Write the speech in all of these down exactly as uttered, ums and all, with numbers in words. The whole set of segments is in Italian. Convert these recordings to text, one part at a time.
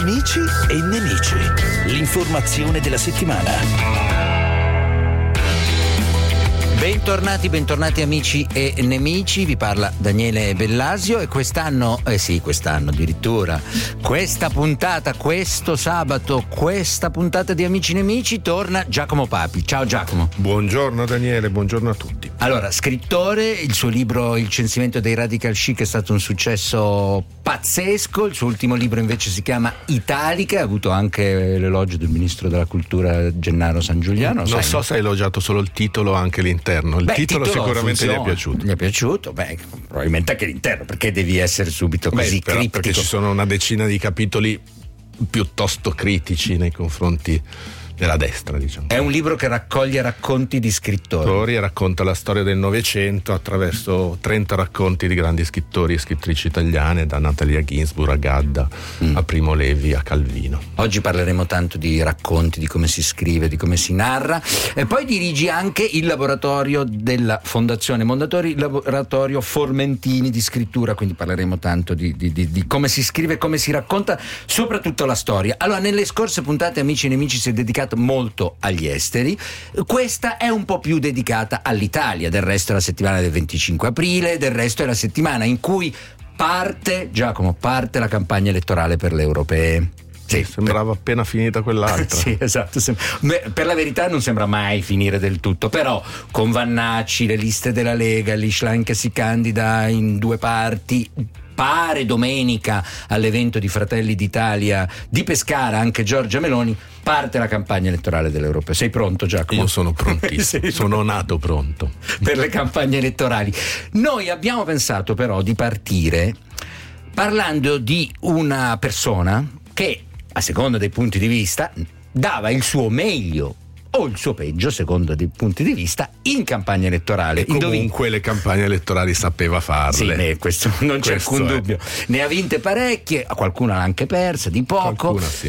Amici e nemici. L'informazione della settimana. Bentornati, bentornati amici e nemici, vi parla Daniele Bellasio e quest'anno, eh sì, quest'anno addirittura, questa puntata, questo sabato, questa puntata di Amici e Nemici torna Giacomo Papi. Ciao Giacomo. Buongiorno Daniele, buongiorno a tutti. Allora, scrittore, il suo libro Il censimento dei radical chic è stato un successo pazzesco, il suo ultimo libro invece si chiama Italica, ha avuto anche l'elogio del ministro della cultura Gennaro San Giuliano. Non sai, so se hai elogiato solo il titolo o anche l'interno. Il Beh, titolo, titolo sicuramente funziona. Gli è piaciuto. Gli è piaciuto? Beh, probabilmente anche l'interno, perché devi essere subito così Beh, però criptico. Perché ci sono una decina di capitoli piuttosto critici nei confronti della destra, diciamo. È un libro che raccoglie racconti di scrittori e racconta la storia del Novecento attraverso trenta racconti di grandi scrittori e scrittrici italiane, da Natalia Ginzburg a Gadda, mm. a Primo Levi a Calvino. Oggi parleremo tanto di racconti, di come si scrive, di come si narra, e poi dirigi anche il laboratorio della Fondazione Mondadori, il laboratorio Formentini di scrittura, quindi parleremo tanto di, di, di, di come si scrive, come si racconta, soprattutto la storia. Allora, nelle scorse puntate Amici e Nemici si è dedicato molto agli esteri, questa è un po' più dedicata all'Italia, del resto è la settimana del venticinque aprile, del resto è la settimana in cui parte, Giacomo, parte la campagna elettorale per le europee. Sì, sembrava per... appena finita quell'altra. Sì, esatto. Per la verità non sembra mai finire del tutto, però con Vannacci, le liste della Lega, l'Ishlein che si candida in due parti, pare domenica all'evento di Fratelli d'Italia di Pescara anche Giorgia Meloni, parte la campagna elettorale dell'Europa. Sei pronto, Giacomo? Io sono prontissimo, sono nato pronto per le campagne elettorali. Noi abbiamo pensato però di partire parlando di una persona che, a seconda dei punti di vista, dava il suo meglio o il suo peggio, secondo dei punti di vista, in campagna elettorale. E comunque Indovin- le campagne elettorali sapeva farle. Sì, beh, questo non c'è questo alcun è. dubbio. Ne ha vinte parecchie, qualcuna l'ha anche persa, di poco. Qualcuna sì.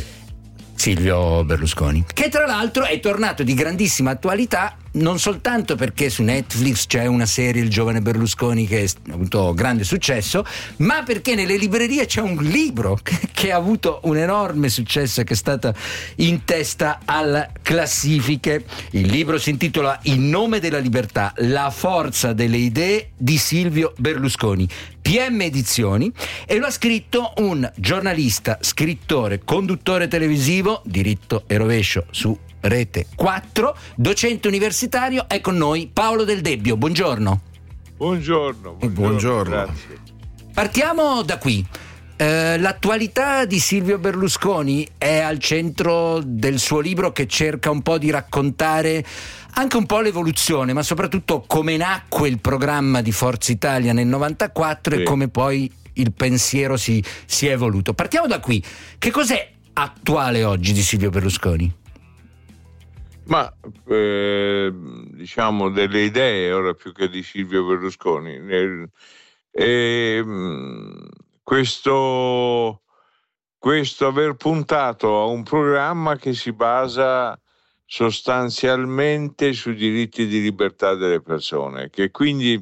Silvio Berlusconi, che tra l'altro è tornato di grandissima attualità, non soltanto perché su Netflix c'è una serie, Il giovane Berlusconi, che ha avuto grande successo, ma perché nelle librerie c'è un libro che, che ha avuto un enorme successo e che è stata in testa alle classifiche. Il libro si intitola In nome della libertà, la forza delle idee di Silvio Berlusconi, P M Edizioni, e lo ha scritto un giornalista, scrittore, conduttore televisivo, diritto e rovescio su Rete quattro, docente universitario. È con noi Paolo Del Debbio. Buongiorno. Buongiorno. Buongiorno. Buongiorno. Grazie. Partiamo da qui. Eh, l'attualità di Silvio Berlusconi è al centro del suo libro, che cerca un po' di raccontare anche un po' l'evoluzione, ma soprattutto come nacque il programma di Forza Italia nel novantaquattro, sì, e come poi il pensiero si, si è evoluto. Partiamo da qui. Che cos'è attuale oggi di Silvio Berlusconi? Ma eh, diciamo delle idee, ora più che di Silvio Berlusconi. Eh, questo, questo aver puntato a un programma che si basa sostanzialmente sui diritti di libertà delle persone, che quindi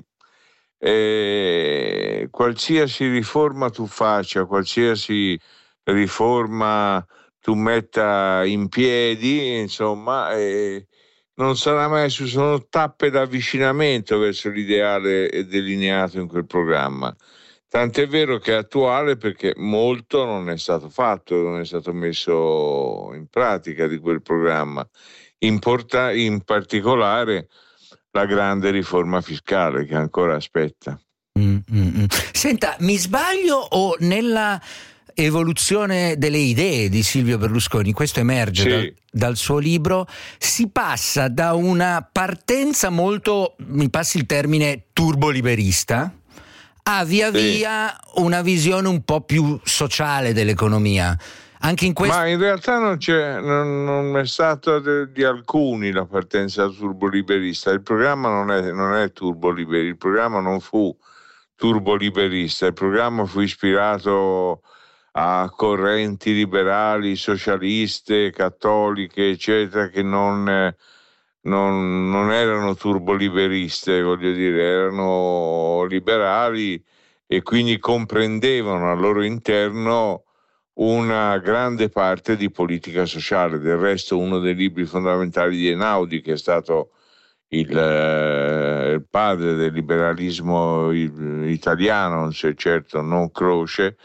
eh, qualsiasi riforma tu faccia, qualsiasi riforma tu metta in piedi, insomma, eh, non sarà mai, sono tappe d'avvicinamento verso l'ideale delineato in quel programma. Tant'è vero che è attuale perché molto non è stato fatto, non è stato messo in pratica di quel programma. In, porta, in particolare la grande riforma fiscale che ancora aspetta. Mm, mm, mm. Senta, mi sbaglio o nella evoluzione delle idee di Silvio Berlusconi, questo emerge sì. dal, dal suo libro, si passa da una partenza molto, mi passi il termine, turboliberista, a via sì. via una visione un po' più sociale dell'economia. Anche in questo... Ma in realtà non, c'è, non, non è stata de, di alcuni la partenza turboliberista. Il programma non è, non è turboliberista, il programma non fu turboliberista, il programma fu ispirato a correnti liberali, socialiste, cattoliche, eccetera, che non, non, non erano turboliberiste, voglio dire, erano liberali e quindi comprendevano al loro interno una grande parte di politica sociale. Del resto uno dei libri fondamentali di Einaudi, che è stato il, eh, il padre del liberalismo italiano, se certo non Croce,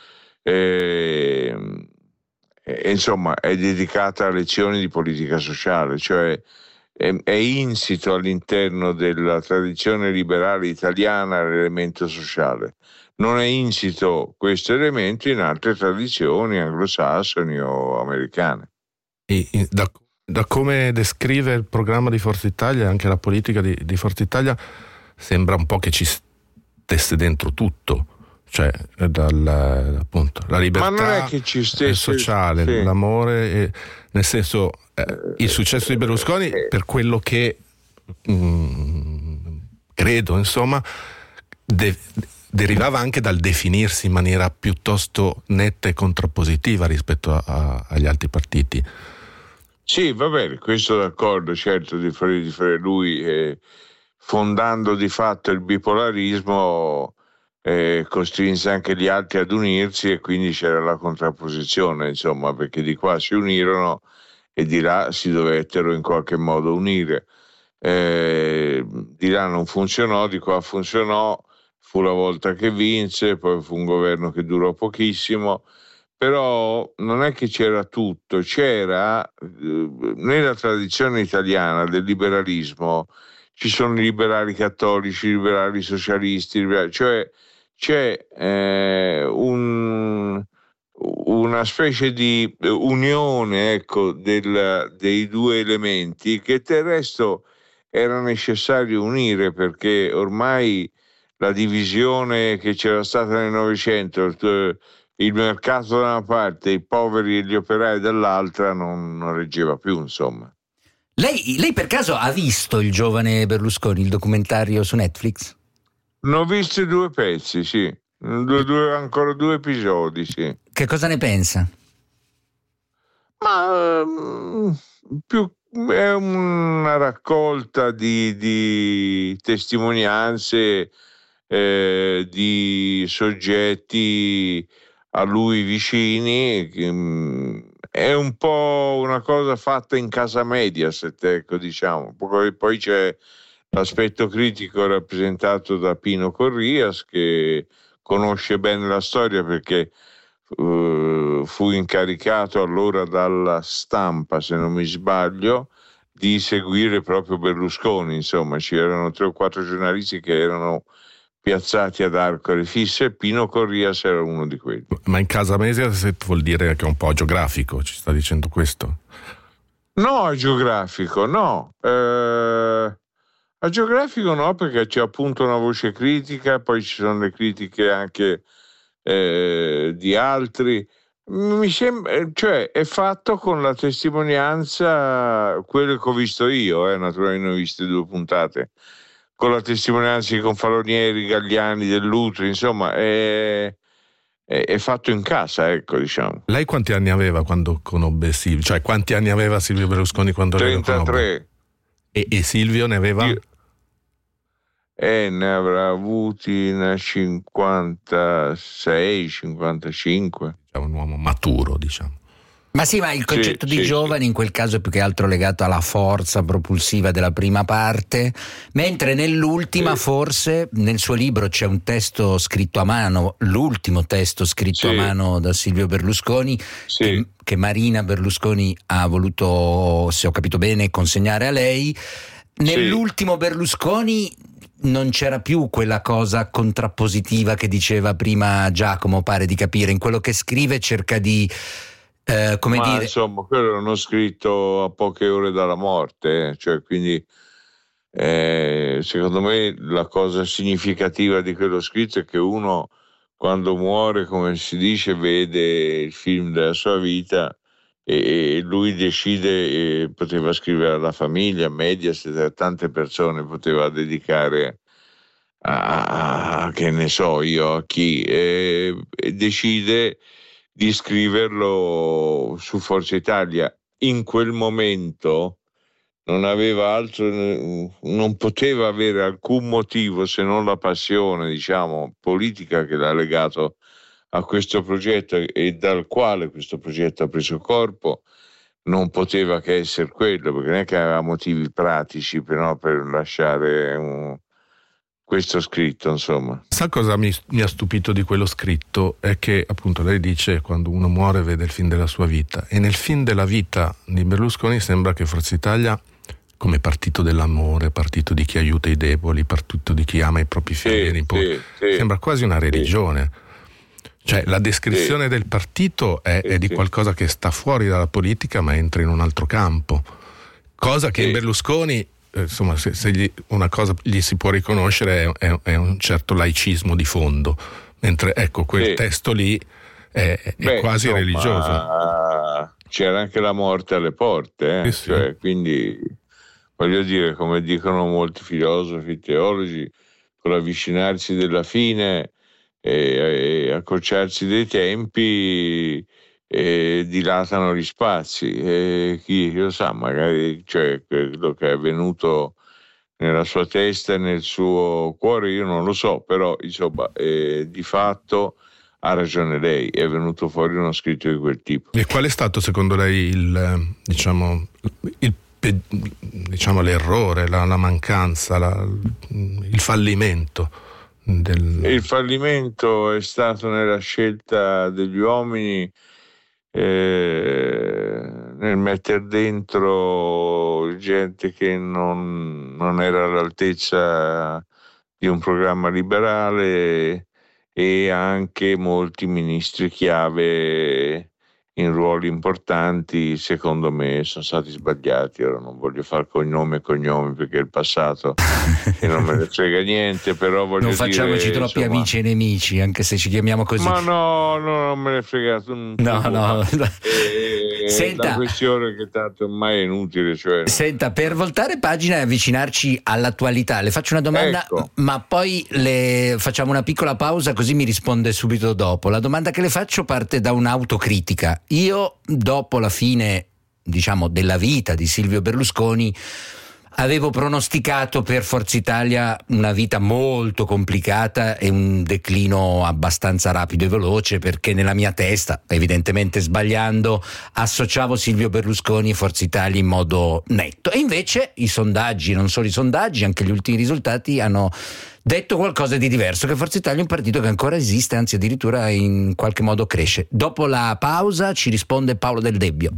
eh, eh, insomma è dedicata a lezioni di politica sociale, cioè è, è insito all'interno della tradizione liberale italiana l'elemento sociale. Non è insito questo elemento in altre tradizioni anglosassoni o americane. E, e, da, da come descrive il programma di Forza Italia e anche la politica di, di Forza Italia, sembra un po' che ci stesse dentro tutto, cioè dal, appunto, la libertà, ma non è che ci stesse, sociale, sì. L'amore, e, nel senso eh, il successo di Berlusconi, per quello che mh, credo, insomma, de, derivava anche dal definirsi in maniera piuttosto netta e contrappositiva rispetto a, a, agli altri partiti. Sì, va bene, questo d'accordo, certo, di fare, di fare lui, eh, fondando di fatto il bipolarismo, eh, costrinse anche gli altri ad unirsi, e quindi c'era la contrapposizione, insomma, perché di qua si unirono e di là si dovettero in qualche modo unire. Eh, di là non funzionò, di qua funzionò. Fu la volta che vinse, poi fu un governo che durò pochissimo, però non è che c'era tutto, c'era eh, nella tradizione italiana del liberalismo, ci sono i liberali cattolici, i liberali socialisti, i liberali, cioè c'è eh, un, una specie di unione, ecco, del, dei due elementi che del resto era necessario unire, perché ormai la divisione che c'era stata nel Novecento, il mercato da una parte, i poveri e gli operai dall'altra, non, non reggeva più, insomma. Lei, lei per caso ha visto Il giovane Berlusconi, il documentario su Netflix? Ne ho visti due pezzi, sì, due, due, ancora due episodi, sì. Che cosa ne pensa? Ma um, più è una raccolta di, di testimonianze, Eh, di soggetti a lui vicini. Mh, è un po' una cosa fatta in casa Mediaset, ecco, diciamo. Poi, poi c'è l'aspetto critico rappresentato da Pino Corrias, che conosce bene la storia perché uh, fu incaricato allora dalla Stampa, se non mi sbaglio, di seguire proprio Berlusconi. Insomma, c'erano tre o quattro giornalisti che erano piazzati ad Arcore fisse, e Pino Corrias era uno di quelli. Ma in casa Mediaset vuol dire che è un po' geografico, ci sta dicendo questo? No, è geografico, no. Eh, a geografico no, perché c'è appunto una voce critica, poi ci sono le critiche anche eh, di altri. Mi sembra, cioè, è fatto con la testimonianza, quello che ho visto io, eh, naturalmente ne ho viste due puntate, con la testimonianza di Confalonieri, Gagliani, Dell'Utri, insomma, è, è, è fatto in casa, ecco, diciamo. Lei quanti anni aveva quando conobbe Silvio? Cioè, quanti anni aveva Silvio Berlusconi quando lei lo conobbe? trentatré. E, e Silvio ne aveva? Io, eh, ne avrà avuti cinquantasei, cinquantacinque. È un uomo maturo, diciamo. Ma sì, ma il concetto sì, di sì, giovane in quel caso è più che altro legato alla forza propulsiva della prima parte, mentre nell'ultima sì. forse nel suo libro c'è un testo scritto a mano, l'ultimo testo scritto sì. a mano da Silvio Berlusconi, sì. che, che Marina Berlusconi ha voluto, se ho capito bene, consegnare a lei. Nell'ultimo sì. Berlusconi non c'era più quella cosa contrappositiva che diceva prima Giacomo, pare di capire. In quello che scrive cerca di Eh, come Ma dire... insomma, quello l'hanno scritto a poche ore dalla morte, eh? Cioè, quindi eh, secondo me la cosa significativa di quello scritto è che uno, quando muore, come si dice, vede il film della sua vita, e, e lui decide, e poteva scrivere alla famiglia, a Mediaset, a tante persone, poteva dedicare a, a che ne so io, a chi, e, e decide di scriverlo su Forza Italia. In quel momento non aveva altro, non poteva avere alcun motivo se non la passione, diciamo, politica che l'ha legato a questo progetto e dal quale questo progetto ha preso corpo non poteva che essere quello, perché non è che aveva motivi pratici per, no, per lasciare un, questo scritto, insomma. Sa cosa mi, mi ha stupito di quello scritto? È che appunto lei dice quando uno muore vede il film della sua vita, e nel film della vita di Berlusconi sembra che Forza Italia, come partito dell'amore, partito di chi aiuta i deboli, partito di chi ama i propri figli, sì, sì, sì. Sembra quasi una religione. Sì. Cioè la descrizione sì. del partito è, sì, è di sì. qualcosa che sta fuori dalla politica ma entra in un altro campo, cosa che sì. in Berlusconi, eh, insomma, se, se gli, una cosa gli si può riconoscere è, è, è un certo laicismo di fondo, mentre ecco quel sì. testo lì è, è Beh, quasi insomma, religioso. C'era anche la morte alle porte, eh? sì, sì. Cioè, quindi voglio dire, come dicono molti filosofi, teologi, con l'avvicinarsi della fine e, e accorciarsi dei tempi e dilatano gli spazi, e chi lo sa, magari cioè, quello che è avvenuto nella sua testa e nel suo cuore io non lo so, però insomma eh, di fatto ha ragione lei, è venuto fuori uno scritto di quel tipo. E qual è stato secondo lei il diciamo il diciamo l'errore, la, la mancanza, la, il fallimento? Del... Il fallimento è stato nella scelta degli uomini, eh, nel mettere dentro gente che non, non era all'altezza di un programma liberale, e anche molti ministri chiave in ruoli importanti, secondo me, sono stati sbagliati. Ora non voglio fare cognome e cognomi perché è il passato e non me ne frega niente, però voglio non facciamoci dire, troppi insomma, amici e nemici, anche se ci chiamiamo così. Ma no, no, non me ne frega. Non no, no. E, Senta, la questione che tanto ormai è inutile. Cioè, Senta, per voltare pagina e avvicinarci all'attualità, le faccio una domanda, ecco. ma poi le facciamo una piccola pausa così mi risponde subito dopo. La domanda che le faccio parte da un'autocritica. Io, dopo la fine, diciamo, della vita di Silvio Berlusconi, avevo pronosticato per Forza Italia una vita molto complicata e un declino abbastanza rapido e veloce, perché nella mia testa, evidentemente sbagliando, associavo Silvio Berlusconi e Forza Italia in modo netto. E invece i sondaggi, non solo i sondaggi, anche gli ultimi risultati hanno detto qualcosa di diverso, che Forza Italia è un partito che ancora esiste, anzi addirittura in qualche modo cresce. Dopo la pausa ci risponde Paolo Del Debbio.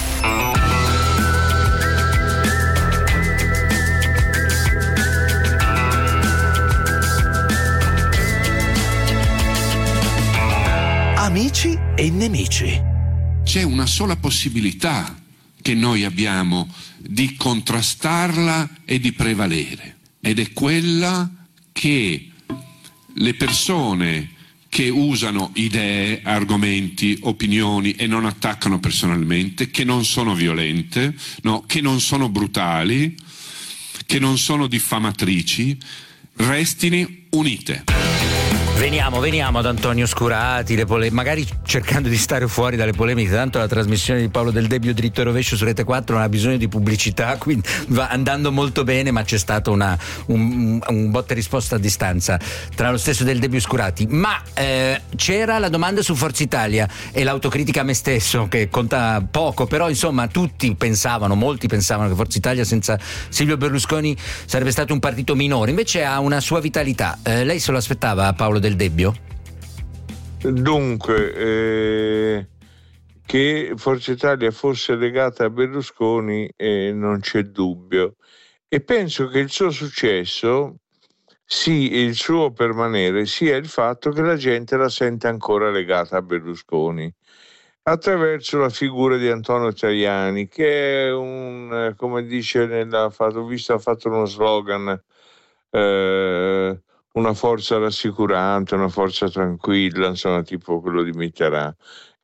Amici e nemici. C'è una sola possibilità che noi abbiamo di contrastarla e di prevalere, ed è quella che le persone che usano idee, argomenti, opinioni e non attaccano personalmente, che non sono violente, no, che non sono brutali, che non sono diffamatrici, restino unite. Veniamo, veniamo ad Antonio Scurati, le pole- magari cercando di stare fuori dalle polemiche, tanto la trasmissione di Paolo Del Debbio dritto e rovescio su Rete quattro non ha bisogno di pubblicità, quindi va andando molto bene, ma c'è stato una, un, un botta e risposta a distanza tra lo stesso Del Debbio e Scurati. Ma eh, c'era la domanda su Forza Italia e l'autocritica a me stesso, che conta poco, però insomma tutti pensavano, molti pensavano che Forza Italia senza Silvio Berlusconi sarebbe stato un partito minore, invece ha una sua vitalità. Eh, lei se lo aspettava, Paolo Del Debbio? Dunque, eh, che Forza Italia fosse legata a Berlusconi eh, non c'è dubbio, e penso che il suo successo, sì, il suo permanere, sia il fatto che la gente la sente ancora legata a Berlusconi attraverso la figura di Antonio Tajani, che è un, come dice nella fatto visto ha fatto uno slogan, eh, una forza rassicurante, una forza tranquilla, insomma, tipo quello di Mitterrand.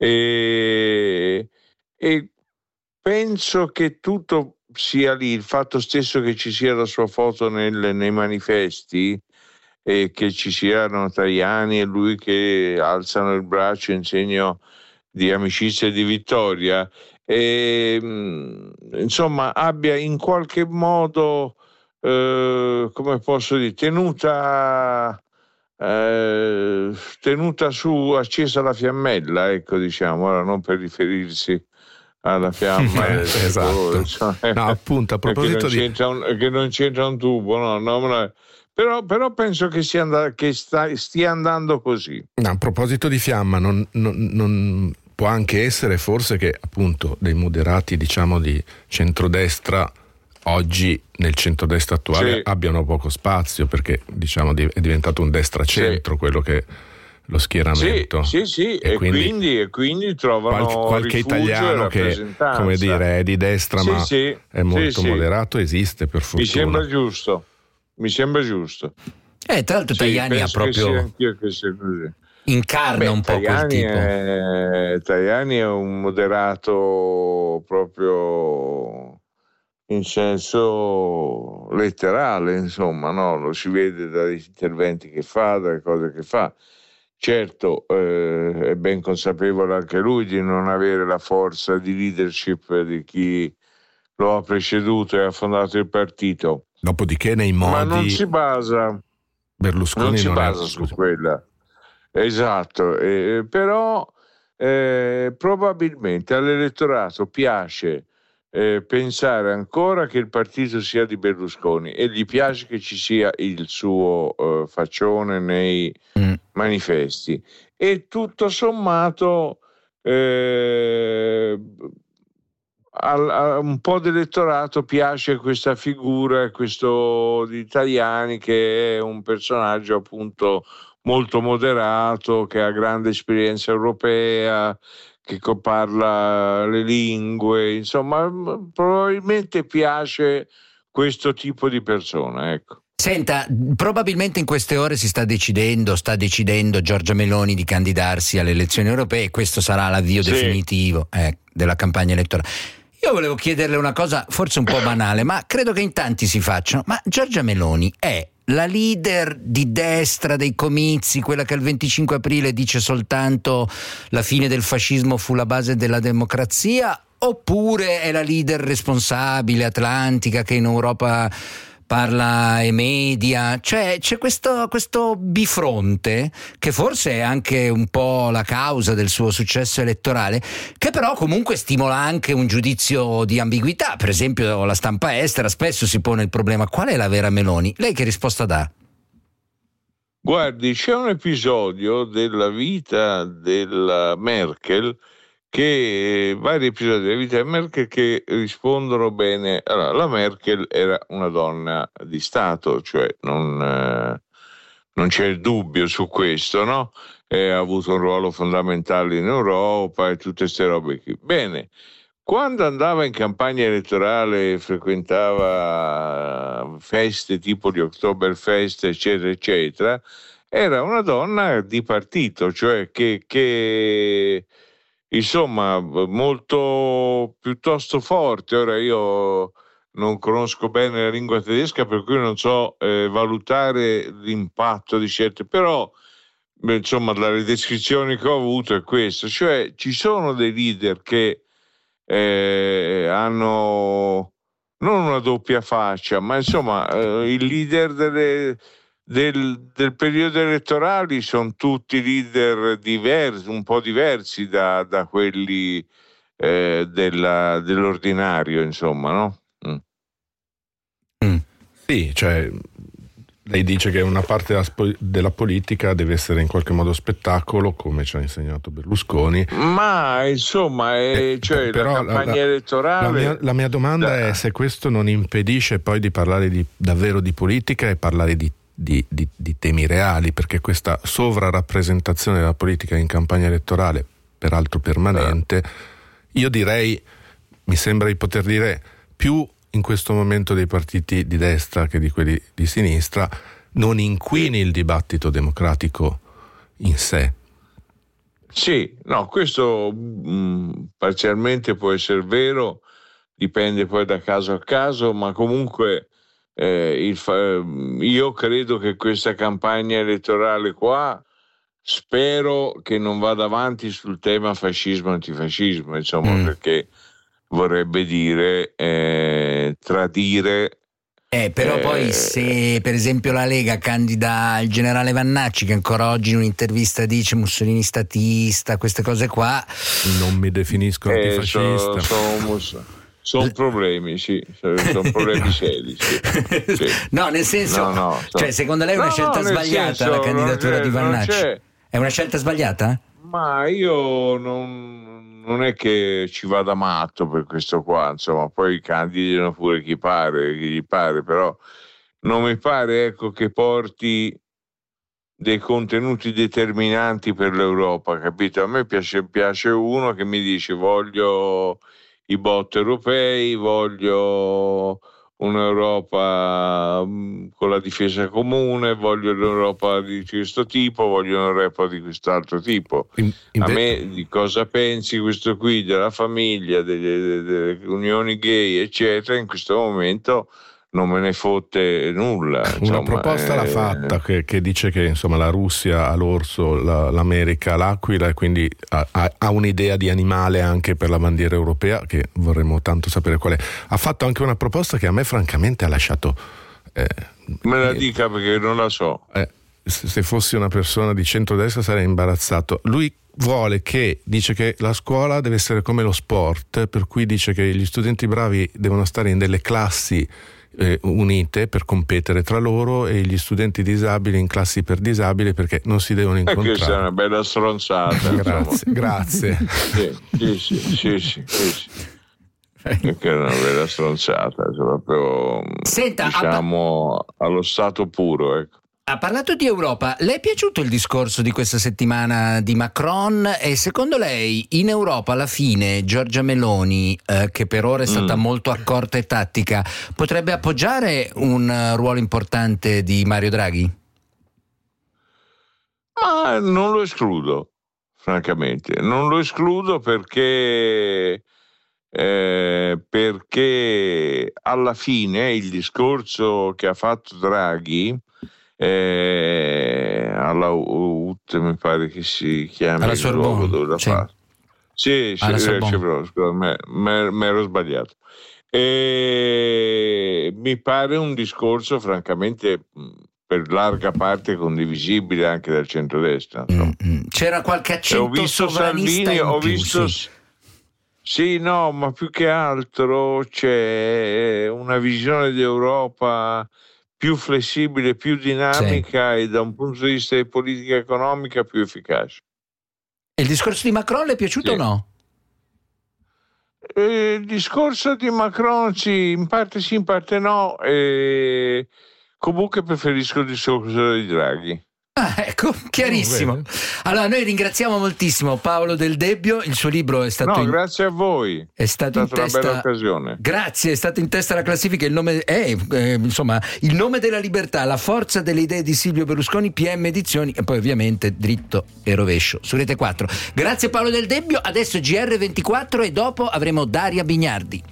E, e penso che tutto sia lì, il fatto stesso che ci sia la sua foto nel, nei manifesti, e che ci siano Tajani e lui che alzano il braccio in segno di amicizia e di vittoria, e, insomma, abbia in qualche modo, Uh, come posso dire, tenuta eh, tenuta su, accesa la fiammella, ecco, diciamo, ora non per riferirsi alla fiamma eh, del esatto. colore, cioè, no, appunto, a proposito che non, di... un, che non c'entra un tubo, no, no, no, però, però penso che, sia and- che sta, stia andando così. No, a proposito di fiamma, non, non, non può anche essere forse che appunto dei moderati, diciamo di centrodestra, oggi nel centrodestra attuale sì. abbiano poco spazio, perché diciamo è diventato un destra-centro sì. quello che lo schieramento. Sì, sì, sì. E, e, quindi, quindi, e quindi trovano qualche, qualche italiano che, come dire, è di destra sì, ma sì, è molto sì, moderato, esiste per fortuna. Mi sembra giusto, mi sembra giusto. Eh, tra l'altro Tajani sì, ha proprio... Che che sia così. Incarna Beh, un po' Tajani quel tipo. È, Tajani è un moderato proprio in senso letterale, insomma, no? Lo si vede dagli interventi che fa, dalle cose che fa. Certo, eh, è ben consapevole anche lui di non avere la forza di leadership di chi lo ha preceduto e ha fondato il partito. Dopodiché nei modi... Ma non si basa, Berlusconi non si non basa è... su quella. Esatto, eh, però eh, probabilmente all'elettorato piace eh, pensare ancora che il partito sia di Berlusconi e gli piace che ci sia il suo eh, faccione nei mm. manifesti e tutto sommato eh, al, a un po' d'elettorato piace questa figura, questo di Tajani, che è un personaggio appunto molto moderato, che ha grande esperienza europea, che parla le lingue, insomma, probabilmente piace questo tipo di persona, ecco. Senta, probabilmente in queste ore si sta decidendo, sta decidendo Giorgia Meloni di candidarsi alle elezioni europee e questo sarà l'avvio sì. definitivo eh, della campagna elettorale. Io volevo chiederle una cosa forse un po' banale, ma credo che in tanti si facciano. Ma Giorgia Meloni è la leader di destra dei comizi, quella che il venticinque aprile dice soltanto la fine del fascismo fu la base della democrazia, oppure è la leader responsabile, atlantica, che in Europa parla e media? Cioè c'è questo, questo bifronte che forse è anche un po' la causa del suo successo elettorale, che però comunque stimola anche un giudizio di ambiguità. Per esempio la stampa estera spesso si pone il problema: qual è la vera Meloni? Lei che risposta dà? Guardi, c'è un episodio della vita della Merkel, che vari episodi della vita di Merkel che rispondono bene. Allora, la Merkel era una donna di Stato, cioè non, eh, non c'è il dubbio su questo, no? E ha avuto un ruolo fondamentale in Europa e tutte queste robe qui. Bene, quando andava in campagna elettorale e frequentava feste tipo di Oktoberfest, eccetera, eccetera, era una donna di partito, cioè che... che insomma molto piuttosto forte. Ora io non conosco bene la lingua tedesca, per cui non so eh, valutare l'impatto di certe, però beh, insomma dalle descrizioni che ho avuto è questo, cioè ci sono dei leader che eh, hanno non una doppia faccia, ma insomma eh, il leader delle Del, del periodo elettorale sono tutti leader diversi, un po' diversi da, da quelli eh, della, dell'ordinario, insomma, no? Mm. Mm. Sì, cioè lei dice che una parte della, della politica deve essere in qualche modo spettacolo, come ci ha insegnato Berlusconi. Ma insomma, è, eh, cioè, però la campagna la, elettorale. La mia, la mia domanda da... è se questo non impedisce poi di parlare di, davvero di politica e parlare di Di, di, di temi reali, perché questa sovrarappresentazione della politica in campagna elettorale, peraltro permanente, io direi, mi sembra di poter dire, più in questo momento dei partiti di destra che di quelli di sinistra, non inquini il dibattito democratico in sé. Sì, no, questo mh, parzialmente può essere vero, dipende poi da caso a caso, ma comunque Eh, il fa- io credo che questa campagna elettorale qua, spero che non vada avanti sul tema fascismo antifascismo, insomma, mm. perché vorrebbe dire eh, tradire Eh, però eh, poi se per esempio la Lega candida il generale Vannacci, che ancora oggi in un'intervista dice Mussolini statista, queste cose qua, non mi definisco eh, antifascista. Sono so, so problemi, sì, sono problemi seri. Sì, sì. No, nel senso, no, no, so. cioè secondo lei è una no, scelta no, sbagliata senso, la candidatura di Vannacci? C'è. È una scelta sbagliata? Ma io non, non è che ci vada matto per questo qua, insomma, poi candidano pure chi pare, chi gli pare, però non mi pare, ecco, che porti dei contenuti determinanti per l'Europa, capito? A me piace, piace uno che mi dice voglio i bot europei, voglio un'Europa mh, con la difesa comune, voglio un'Europa di questo tipo, voglio un'Europa di quest'altro tipo. In, in A me di cosa pensi questo qui, della famiglia, delle, delle unioni gay, eccetera, in questo momento non me ne fotte nulla. Insomma, una proposta eh... l'ha fatta che, che dice che insomma la Russia ha l'orso, la, l'America l'aquila, e quindi ha, ha un'idea di animale anche per la bandiera europea, che vorremmo tanto sapere qual è. Ha fatto anche una proposta che a me francamente ha lasciato eh, me la eh, dica perché non la so. eh, se fossi una persona di centrodestra sarei imbarazzato. Lui vuole che, dice che la scuola deve essere come lo sport, per cui dice che gli studenti bravi devono stare in delle classi Eh, unite per competere tra loro, e gli studenti disabili in classi per disabili, perché non si devono incontrare. E questa è una bella stronzata. grazie, grazie. Sì, sì, sì, sì, sì, sì, sì. Perché è una bella stronzata, proprio, Senta, diciamo pa- allo stato puro, ecco. Ha parlato di Europa. Le è piaciuto il discorso di questa settimana di Macron? E secondo lei in Europa alla fine Giorgia Meloni, eh, che per ora è stata mm. molto accorta e tattica, potrebbe appoggiare un uh, ruolo importante di Mario Draghi? Ma non lo escludo, francamente. Non lo escludo perché, eh, perché alla fine il discorso che ha fatto Draghi Eh, alla U T, mi pare che si chiami alla il luogo dove la sì. fa. Sì, sì, sì, scusa, mi ero sbagliato. E mi pare un discorso francamente per larga parte condivisibile anche dal centrodestra. Mm-hmm. C'era qualche accento ho visto sovranista Salvini, in ho più, visto sì. Sì, no, ma più che altro c'è una visione di Europa più flessibile, più dinamica, sì, e da un punto di vista di politica economica più efficace. E il discorso di Macron le è piaciuto, sì, o no? E il discorso di Macron sì, in parte sì, in parte no. E comunque preferisco il discorso di Draghi. Ah, ecco, chiarissimo. Oh, allora noi ringraziamo moltissimo Paolo Del Debbio, il suo libro è stato no in... grazie a voi, è stato è stata in testa... una bella occasione. Grazie, è stato in testa alla classifica, il nome è eh, insomma Il nome della libertà, la forza delle idee di Silvio Berlusconi, P M Edizioni, e poi ovviamente Dritto e Rovescio su Rete quattro. Grazie Paolo Del Debbio, adesso G R ventiquattro e dopo avremo Daria Bignardi.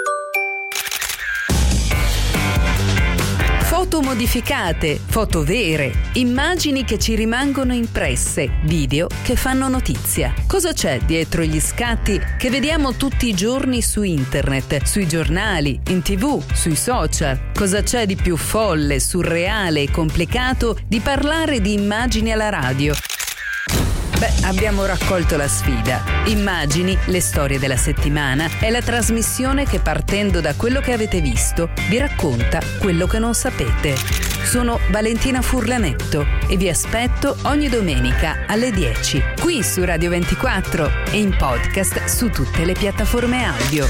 Foto modificate, foto vere, immagini che ci rimangono impresse, video che fanno notizia. Cosa c'è dietro gli scatti che vediamo tutti i giorni su internet, sui giornali, in tv, sui social? Cosa c'è di più folle, surreale e complicato di parlare di immagini alla radio? Beh, abbiamo raccolto la sfida. Immagini, le storie della settimana, è la trasmissione che, partendo da quello che avete visto, vi racconta quello che non sapete. Sono Valentina Furlanetto e vi aspetto ogni domenica alle dieci, qui su Radio ventiquattro e in podcast su tutte le piattaforme audio.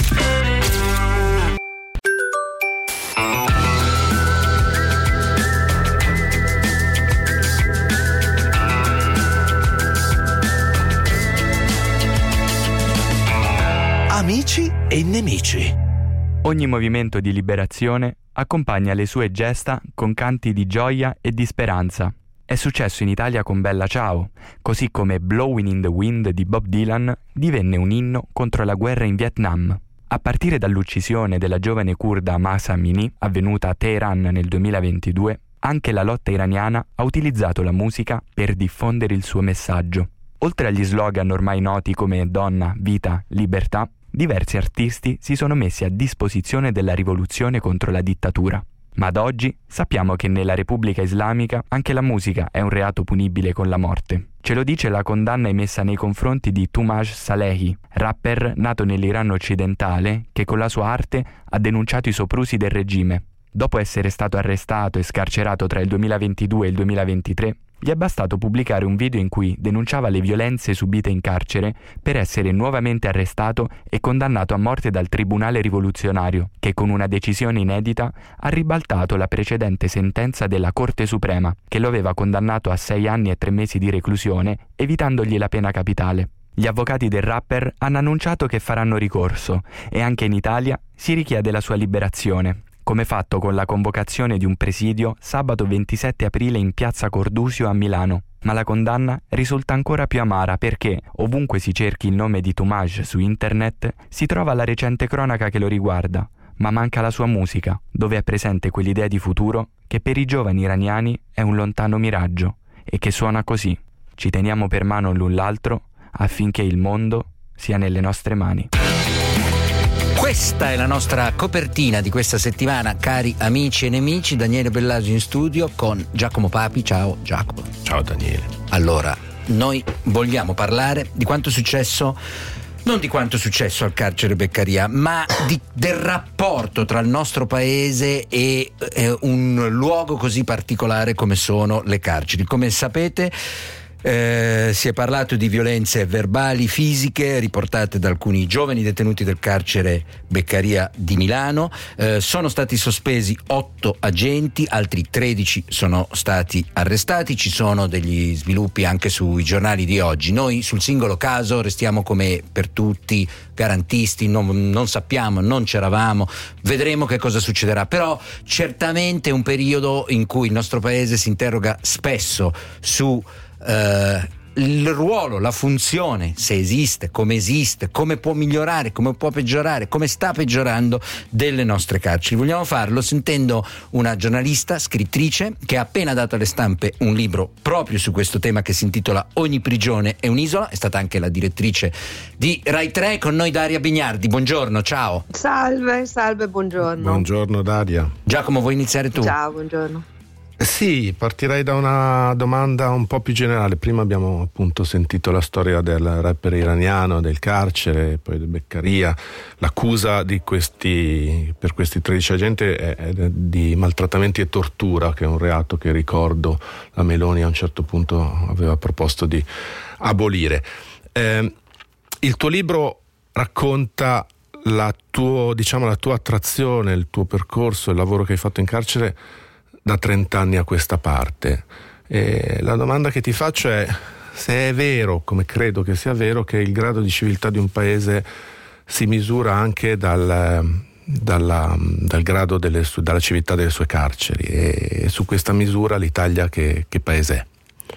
Amici e nemici. Ogni movimento di liberazione accompagna le sue gesta con canti di gioia e di speranza. È successo in Italia con Bella Ciao, così come Blowing in the Wind di Bob Dylan divenne un inno contro la guerra in Vietnam. A partire dall'uccisione della giovane curda Mahsa Amini, avvenuta a Teheran nel duemilaventidue, anche la lotta iraniana ha utilizzato la musica per diffondere il suo messaggio. Oltre agli slogan ormai noti come donna, vita, libertà, diversi artisti si sono messi a disposizione della rivoluzione contro la dittatura. Ma ad oggi sappiamo che nella Repubblica Islamica anche la musica è un reato punibile con la morte. Ce lo dice la condanna emessa nei confronti di Toomaj Salehi, rapper nato nell'Iran occidentale che con la sua arte ha denunciato i soprusi del regime. Dopo essere stato arrestato e scarcerato tra il duemilaventidue e il duemilaventitré, gli è bastato pubblicare un video in cui denunciava le violenze subite in carcere per essere nuovamente arrestato e condannato a morte dal Tribunale rivoluzionario, che con una decisione inedita ha ribaltato la precedente sentenza della Corte Suprema, che lo aveva condannato a sei anni e tre mesi di reclusione, evitandogli la pena capitale. Gli avvocati del rapper hanno annunciato che faranno ricorso e anche in Italia si richiede la sua liberazione, come fatto con la convocazione di un presidio sabato ventisette aprile in piazza Cordusio a Milano. Ma la condanna risulta ancora più amara perché, ovunque si cerchi il nome di Toomaj su internet, si trova la recente cronaca che lo riguarda, ma manca la sua musica, dove è presente quell'idea di futuro che per i giovani iraniani è un lontano miraggio e che suona così: ci teniamo per mano l'un l'altro affinché il mondo sia nelle nostre mani. Questa è la nostra copertina di questa settimana, cari amici e nemici. Daniele Bellasio in studio con Giacomo Papi. Ciao Giacomo. Ciao Daniele. Allora, noi vogliamo parlare di quanto è successo, non di quanto è successo al carcere Beccaria, ma di, del rapporto tra il nostro paese e eh, un luogo così particolare come sono le carceri. Come sapete, Eh, si è parlato di violenze verbali, fisiche riportate da alcuni giovani detenuti del carcere Beccaria di Milano. Eh, sono stati sospesi otto agenti, altri tredici sono stati arrestati. Ci sono degli sviluppi anche sui giornali di oggi. Noi sul singolo caso restiamo, come per tutti, garantisti, non, non sappiamo, non c'eravamo, vedremo che cosa succederà. Però certamente è un periodo in cui il nostro paese si interroga spesso su Uh, il ruolo, la funzione, se esiste, come esiste, come può migliorare, come può peggiorare, come sta peggiorando delle nostre carceri. Vogliamo farlo sentendo una giornalista, scrittrice, che ha appena dato alle stampe un libro proprio su questo tema che si intitola Ogni prigione è un'isola. È stata anche la direttrice di Rai tre. Con noi Daria Bignardi. Buongiorno, ciao. Salve, salve, buongiorno. Buongiorno Daria. Giacomo, vuoi iniziare tu? Ciao, buongiorno. Sì, partirei da una domanda un po' più generale. Prima abbiamo appunto sentito la storia del rapper iraniano, del carcere, poi del Beccaria. L'accusa di questi, per questi tredici agenti è, è di maltrattamenti e tortura, che è un reato che, ricordo, la Meloni a un certo punto aveva proposto di abolire. Eh, il tuo libro racconta la, tuo, diciamo, la tua attrazione, il tuo percorso, il lavoro che hai fatto in carcere da trent'anni a questa parte. E la domanda che ti faccio è se è vero, come credo che sia vero, che il grado di civiltà di un paese si misura anche dal, dalla, dal grado delle, dalla civiltà delle sue carceri, e su questa misura l'Italia che, che paese è?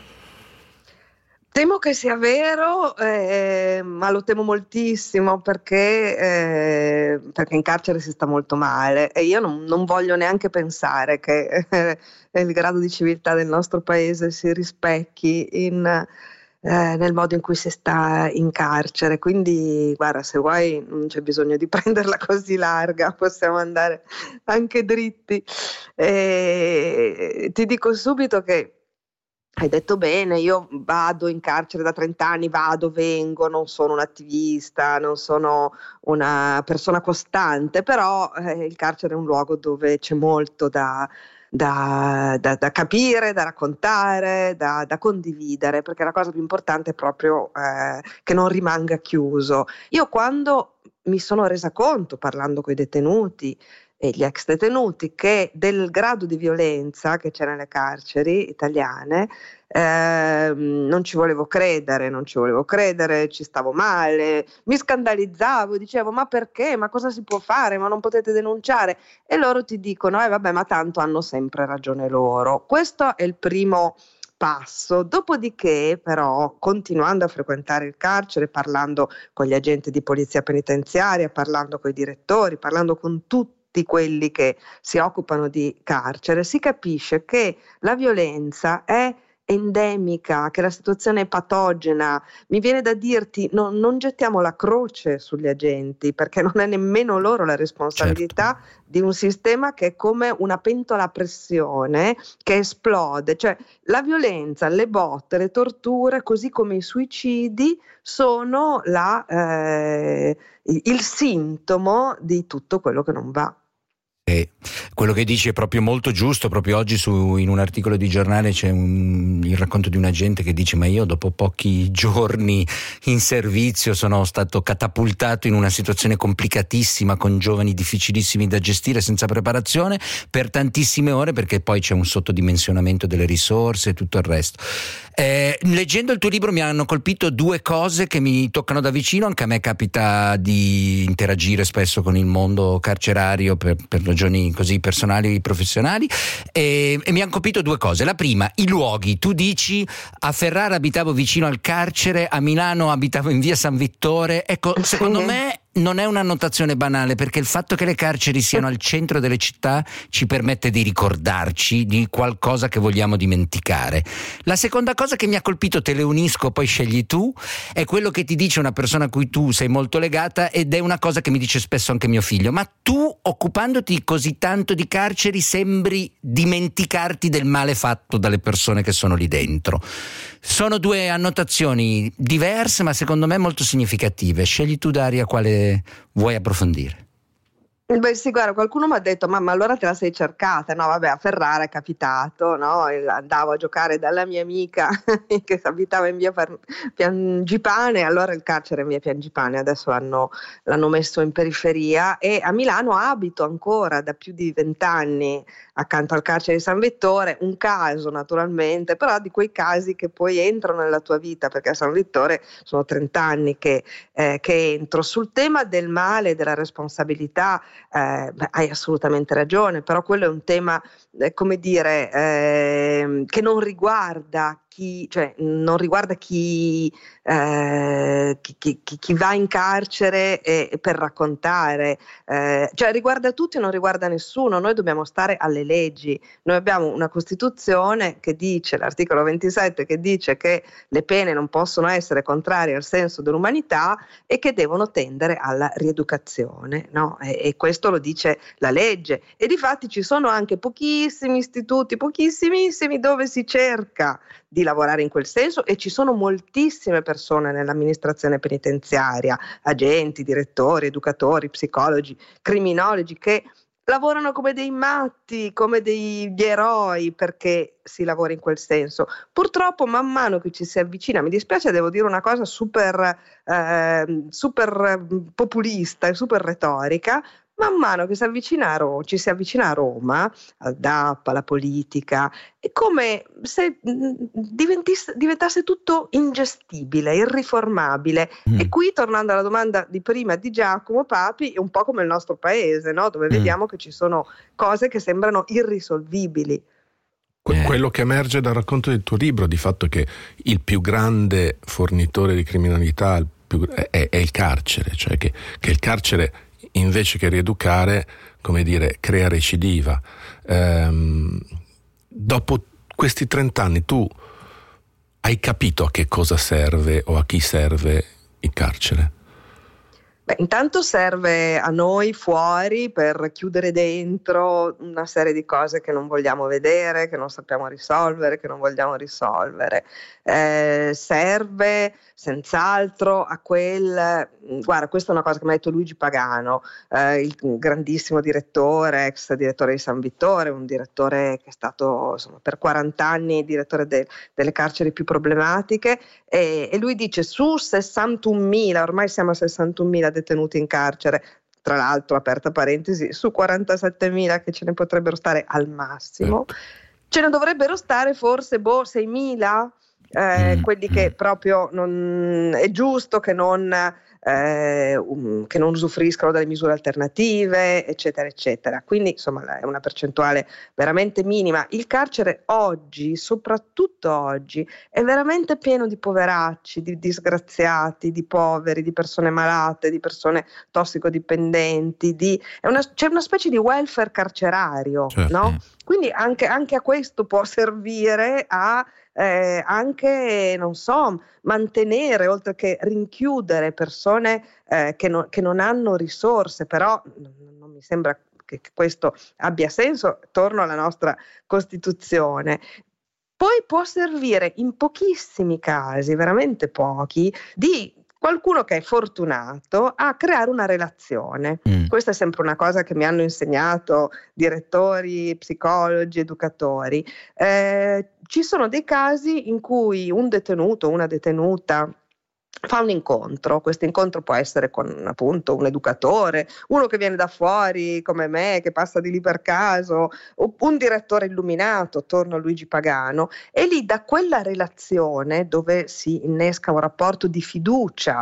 Temo che sia vero, eh, ma lo temo moltissimo perché, eh, perché in carcere si sta molto male e io non, non voglio neanche pensare che eh, il grado di civiltà del nostro paese si rispecchi in, eh, nel modo in cui si sta in carcere. Quindi guarda, se vuoi non c'è bisogno di prenderla così larga, possiamo andare anche dritti. Eh, ti dico subito che hai detto bene, io vado in carcere da trent'anni, vado, vengo, non sono un attivista, non sono una persona costante, però eh, il carcere è un luogo dove c'è molto da, da, da, da capire, da raccontare, da, da condividere, perché la cosa più importante è proprio eh, che non rimanga chiuso. Io quando mi sono resa conto, parlando con i detenuti e gli ex detenuti, che del grado di violenza che c'è nelle carceri italiane eh, non ci volevo credere, non ci volevo credere, ci stavo male, mi scandalizzavo, dicevo ma perché, ma cosa si può fare, ma non potete denunciare, e loro ti dicono eh vabbè, ma tanto hanno sempre ragione loro. Questo è il primo passo. Dopodiché però, continuando a frequentare il carcere, parlando con gli agenti di polizia penitenziaria, parlando con i direttori, parlando con tutti quelli che si occupano di carcere, si capisce che la violenza è endemica, che la situazione è patogena, mi viene da dirti no, non gettiamo la croce sugli agenti, perché non è nemmeno loro la responsabilità certo. di un sistema che è come una pentola a pressione che esplode, cioè la violenza, le botte, le torture, così come i suicidi sono la, eh, il sintomo di tutto quello che non va. E quello che dici è proprio molto giusto. Proprio oggi su, in un articolo di giornale c'è un, il racconto di un agente che dice: ma io dopo pochi giorni in servizio sono stato catapultato in una situazione complicatissima con giovani difficilissimi da gestire, senza preparazione, per tantissime ore, perché poi c'è un sottodimensionamento delle risorse e tutto il resto. Eh, leggendo il tuo libro mi hanno colpito due cose che mi toccano da vicino. Anche a me capita di interagire spesso con il mondo carcerario per, per ragioni così personali e professionali, e, e mi hanno colpito due cose. La prima, i luoghi. Tu dici: a Ferrara abitavo vicino al carcere, a Milano abitavo in via San Vittore. Ecco, secondo me non è una notazione banale, perché il fatto che le carceri siano al centro delle città ci permette di ricordarci di qualcosa che vogliamo dimenticare. La seconda cosa che mi ha colpito, te le unisco, poi scegli tu, è quello che ti dice una persona a cui tu sei molto legata, ed è una cosa che mi dice spesso anche mio figlio: ma tu, occupandoti così tanto di carceri, sembri dimenticarti del male fatto dalle persone che sono lì dentro. Sono due annotazioni diverse, ma secondo me molto significative. Scegli tu, Daria, quale vuoi approfondire. Beh sì, guarda, qualcuno mi ha detto: ma, ma allora te la sei cercata? No, vabbè, a Ferrara è capitato, no? Andavo a giocare dalla mia amica che abitava in via Piangipane, allora il carcere è in via Piangipane, adesso hanno, l'hanno messo in periferia, e a Milano abito ancora da più di vent'anni accanto al carcere di San Vittore. Un caso naturalmente, però di quei casi che poi entrano nella tua vita, perché a San Vittore sono trent'anni che, eh, che entro. Sul tema del male e della responsabilità, Eh, beh, hai assolutamente ragione, però quello è un tema, eh, come dire, eh, che non riguarda chi, cioè non riguarda chi, eh, chi, chi, chi va in carcere e, per raccontare, eh, cioè riguarda tutti e non riguarda nessuno. Noi dobbiamo stare alle leggi. Noi abbiamo una Costituzione che dice, l'articolo ventisette, che dice che le pene non possono essere contrarie al senso dell'umanità e che devono tendere alla rieducazione, no? E, e questo lo dice la legge, e difatti ci sono anche pochissimi istituti, pochissimissimi, dove si cerca di lavorare in quel senso, e ci sono moltissime persone nell'amministrazione penitenziaria, agenti, direttori, educatori, psicologi, criminologi, che lavorano come dei matti, come degli eroi, perché si lavora in quel senso. Purtroppo man mano che ci si avvicina, mi dispiace, devo dire una cosa super, eh, super populista e super retorica, man mano che si avvicina a Roma, ci si avvicina a Roma, al D A P, alla politica, è come se diventasse, diventasse tutto ingestibile, irriformabile. Mm. E qui, tornando alla domanda di prima di Giacomo Papi, è un po' come il nostro paese, no? Dove mm. vediamo che ci sono cose che sembrano irrisolvibili. Que- quello che emerge dal racconto del tuo libro, di fatto, che il più grande fornitore di criminalità il più, è, è il carcere, cioè che, che il carcere, invece che rieducare, come dire, crea recidiva. Ehm, dopo questi trent'anni tu hai capito a che cosa serve o a chi serve il carcere? Beh, intanto serve a noi fuori per chiudere dentro una serie di cose che non vogliamo vedere, che non sappiamo risolvere, che non vogliamo risolvere. Eh, serve senz'altro a quel, guarda, questa è una cosa che mi ha detto Luigi Pagano, eh, il grandissimo direttore, ex direttore di San Vittore, un direttore che è stato, insomma, per quaranta anni direttore de, delle carceri più problematiche, e, e lui dice: su sessantunomila, ormai siamo a sessantunomila detenuti in carcere, tra l'altro, aperta parentesi, su quarantasettemila che ce ne potrebbero stare al massimo, ce ne dovrebbero stare forse boh seimila, eh, mm. quelli che proprio non è giusto che non eh, um, che non usufruiscono delle misure alternative, eccetera eccetera. Quindi insomma è una percentuale veramente minima. Il carcere oggi, soprattutto oggi, è veramente pieno di poveracci, di disgraziati, di poveri, di persone malate, di persone tossicodipendenti, di, è una, c'è una specie di welfare carcerario, certo. no? Quindi anche, anche a questo può servire a eh, anche, non so, mantenere, oltre che rinchiudere persone eh, che, no, che non hanno risorse, però non mi sembra che questo abbia senso. Torno alla nostra Costituzione. Poi può servire in pochissimi casi, veramente pochi, di qualcuno che è fortunato a creare una relazione. Mm. Questa è sempre una cosa che mi hanno insegnato direttori, psicologi, educatori. Eh, ci sono dei casi in cui un detenuto, una detenuta fa un incontro. Questo incontro può essere con appunto un educatore, uno che viene da fuori come me, che passa di lì per caso, o un direttore illuminato, torno a Luigi Pagano, e lì da quella relazione dove si innesca un rapporto di fiducia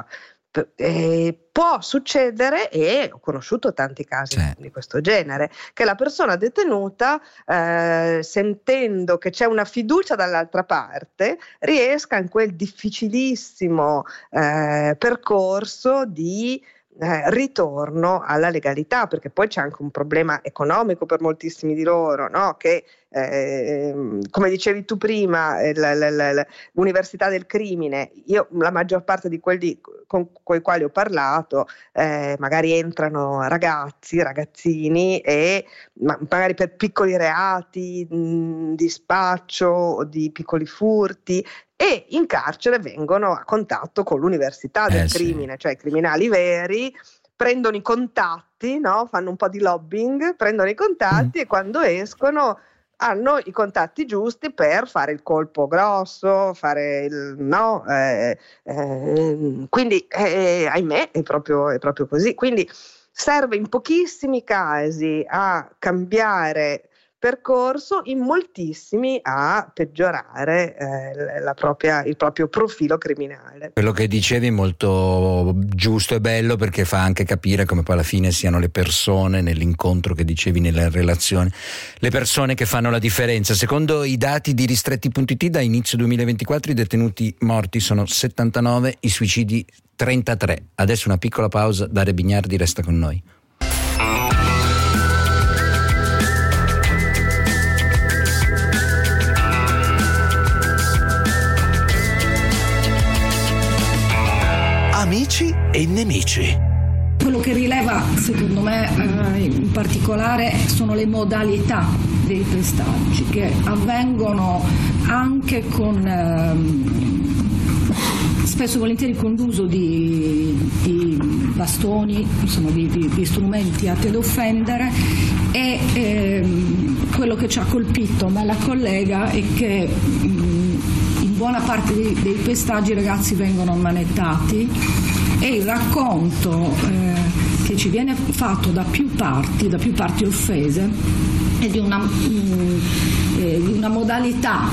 eh, può succedere, e ho conosciuto tanti casi sì. di questo genere, che la persona detenuta eh, sentendo che c'è una fiducia dall'altra parte riesca in quel difficilissimo eh, percorso di Eh, ritorno alla legalità, perché poi c'è anche un problema economico per moltissimi di loro, no? Che eh, come dicevi tu prima, eh, la, la, la, l'università del crimine, io la maggior parte di quelli con, con i quali ho parlato eh, magari entrano ragazzi, ragazzini e ma, magari per piccoli reati mh, di spaccio o di piccoli furti, e in carcere vengono a contatto con l'università del eh, crimine, sì. cioè i criminali veri prendono i contatti, no? Fanno un po' di lobbying, prendono i contatti mm. e quando escono hanno i contatti giusti per fare il colpo grosso, fare il no, eh, eh, quindi eh, ahimè è proprio, è proprio così. Quindi serve in pochissimi casi a cambiare percorso, in moltissimi a peggiorare eh, la propria, il proprio profilo criminale. Quello che dicevi è molto giusto e bello, perché fa anche capire come poi alla fine siano le persone nell'incontro che dicevi, nella relazione, le persone che fanno la differenza. Secondo i dati di ristretti punto it, da inizio duemilaventiquattro i detenuti morti sono settantanove, i suicidi trentatré. Adesso una piccola pausa, Daria Bignardi resta con noi. Amici e nemici. Quello che rileva, secondo me, eh, in particolare sono le modalità dei pestaggi, che avvengono anche con ehm, spesso e volentieri con l'uso di, di bastoni, insomma di, di, di strumenti atti ad offendere, e ehm, quello che ci ha colpito me la collega è che mh, buona parte dei, dei pestaggi i ragazzi vengono ammanettati, e il racconto eh, che ci viene fatto da più parti, da più parti offese, è di una, mh, eh, di una modalità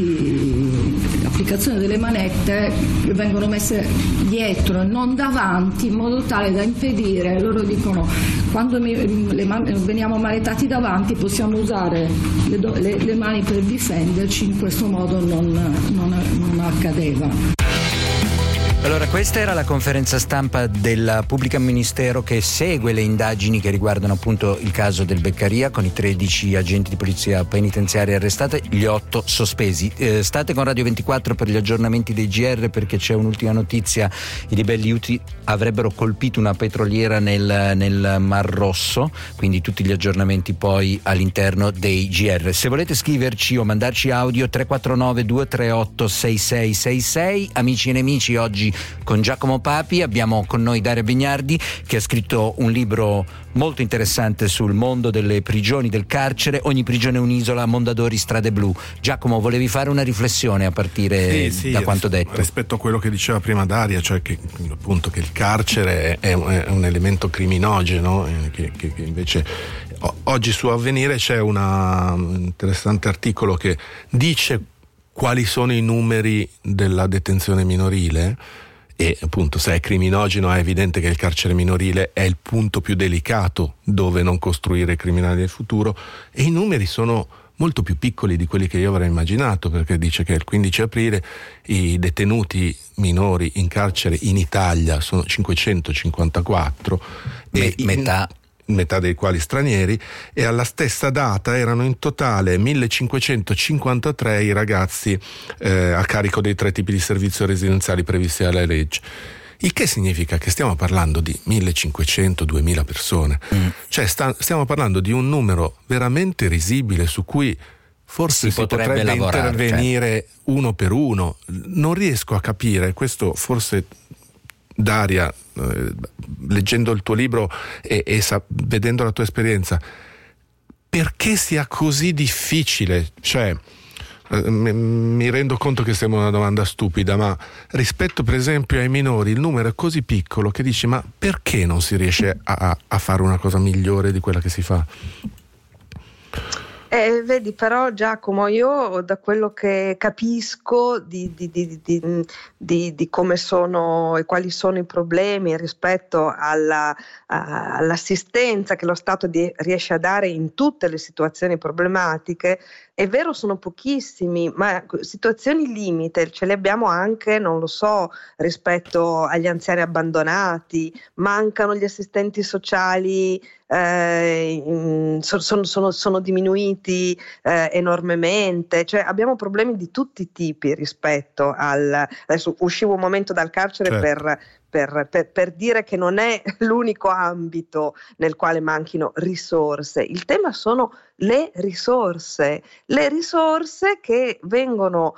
di applicazione delle manette che vengono messe dietro e non davanti, in modo tale da impedire, loro dicono, quando mi, le man- veniamo manettati davanti possiamo usare le, do- le, le mani per difenderci, in questo modo non, non, non accadeva. Allora, questa era la conferenza stampa del pubblico ministero che segue le indagini che riguardano appunto il caso del Beccaria, con i tredici agenti di polizia penitenziaria arrestati, gli otto sospesi. Eh, state con Radio ventiquattro per gli aggiornamenti dei G R, perché c'è un'ultima notizia: i ribelli Houthi avrebbero colpito una petroliera nel, nel Mar Rosso, quindi tutti gli aggiornamenti poi all'interno dei G R. Se volete scriverci o mandarci audio, tre quattro nove due tre otto sei sei sei sei. Amici e nemici, oggi con Giacomo Papi abbiamo con noi Daria Bignardi, che ha scritto un libro molto interessante sul mondo delle prigioni, del carcere. Ogni prigione è un'isola, Mondadori, Strade Blu. Giacomo, volevi fare una riflessione a partire sì, sì, da quanto detto? Rispetto a quello che diceva prima Daria, cioè che appunto che il carcere è un, è un elemento criminogeno, eh, che, che, che invece o, oggi su Avvenire c'è una, un interessante articolo che dice quali sono i numeri della detenzione minorile, e appunto se è criminogeno è evidente che il carcere minorile è il punto più delicato dove non costruire criminali del futuro, e i numeri sono molto più piccoli di quelli che io avrei immaginato, perché dice che il quindici aprile i detenuti minori in carcere in Italia sono cinquecentocinquantaquattro, Me- e metà metà dei quali stranieri, e alla stessa data erano in totale millecinquecentocinquantatré i ragazzi eh, a carico dei tre tipi di servizio residenziali previsti dalla legge. Il che significa che stiamo parlando di millecinquecento duemila persone. Mm. Cioè sta, stiamo parlando di un numero veramente risibile su cui forse si, si potrebbe, potrebbe lavorare, intervenire certo. uno per uno. Non riesco a capire, questo forse Daria, eh, leggendo il tuo libro e, e sa, vedendo la tua esperienza, perché sia così difficile? Cioè, mi rendo conto che sembra una domanda stupida, ma rispetto per esempio ai minori il numero è così piccolo che dici: ma perché non si riesce a, a fare una cosa migliore di quella che si fa? Eh, vedi, però Giacomo, io da quello che capisco di, di, di, di, di, di come sono e quali sono i problemi rispetto alla, a, all'assistenza che lo Stato di, riesce a dare in tutte le situazioni problematiche, è vero, sono pochissimi, ma situazioni limite ce le abbiamo anche, non lo so, rispetto agli anziani abbandonati, mancano gli assistenti sociali, eh, sono, sono, sono diminuiti eh, enormemente, cioè abbiamo problemi di tutti i tipi rispetto al... Adesso uscivo un momento dal carcere certo. per... Per, per, per dire che non è l'unico ambito nel quale manchino risorse. Il tema sono le risorse, le risorse che vengono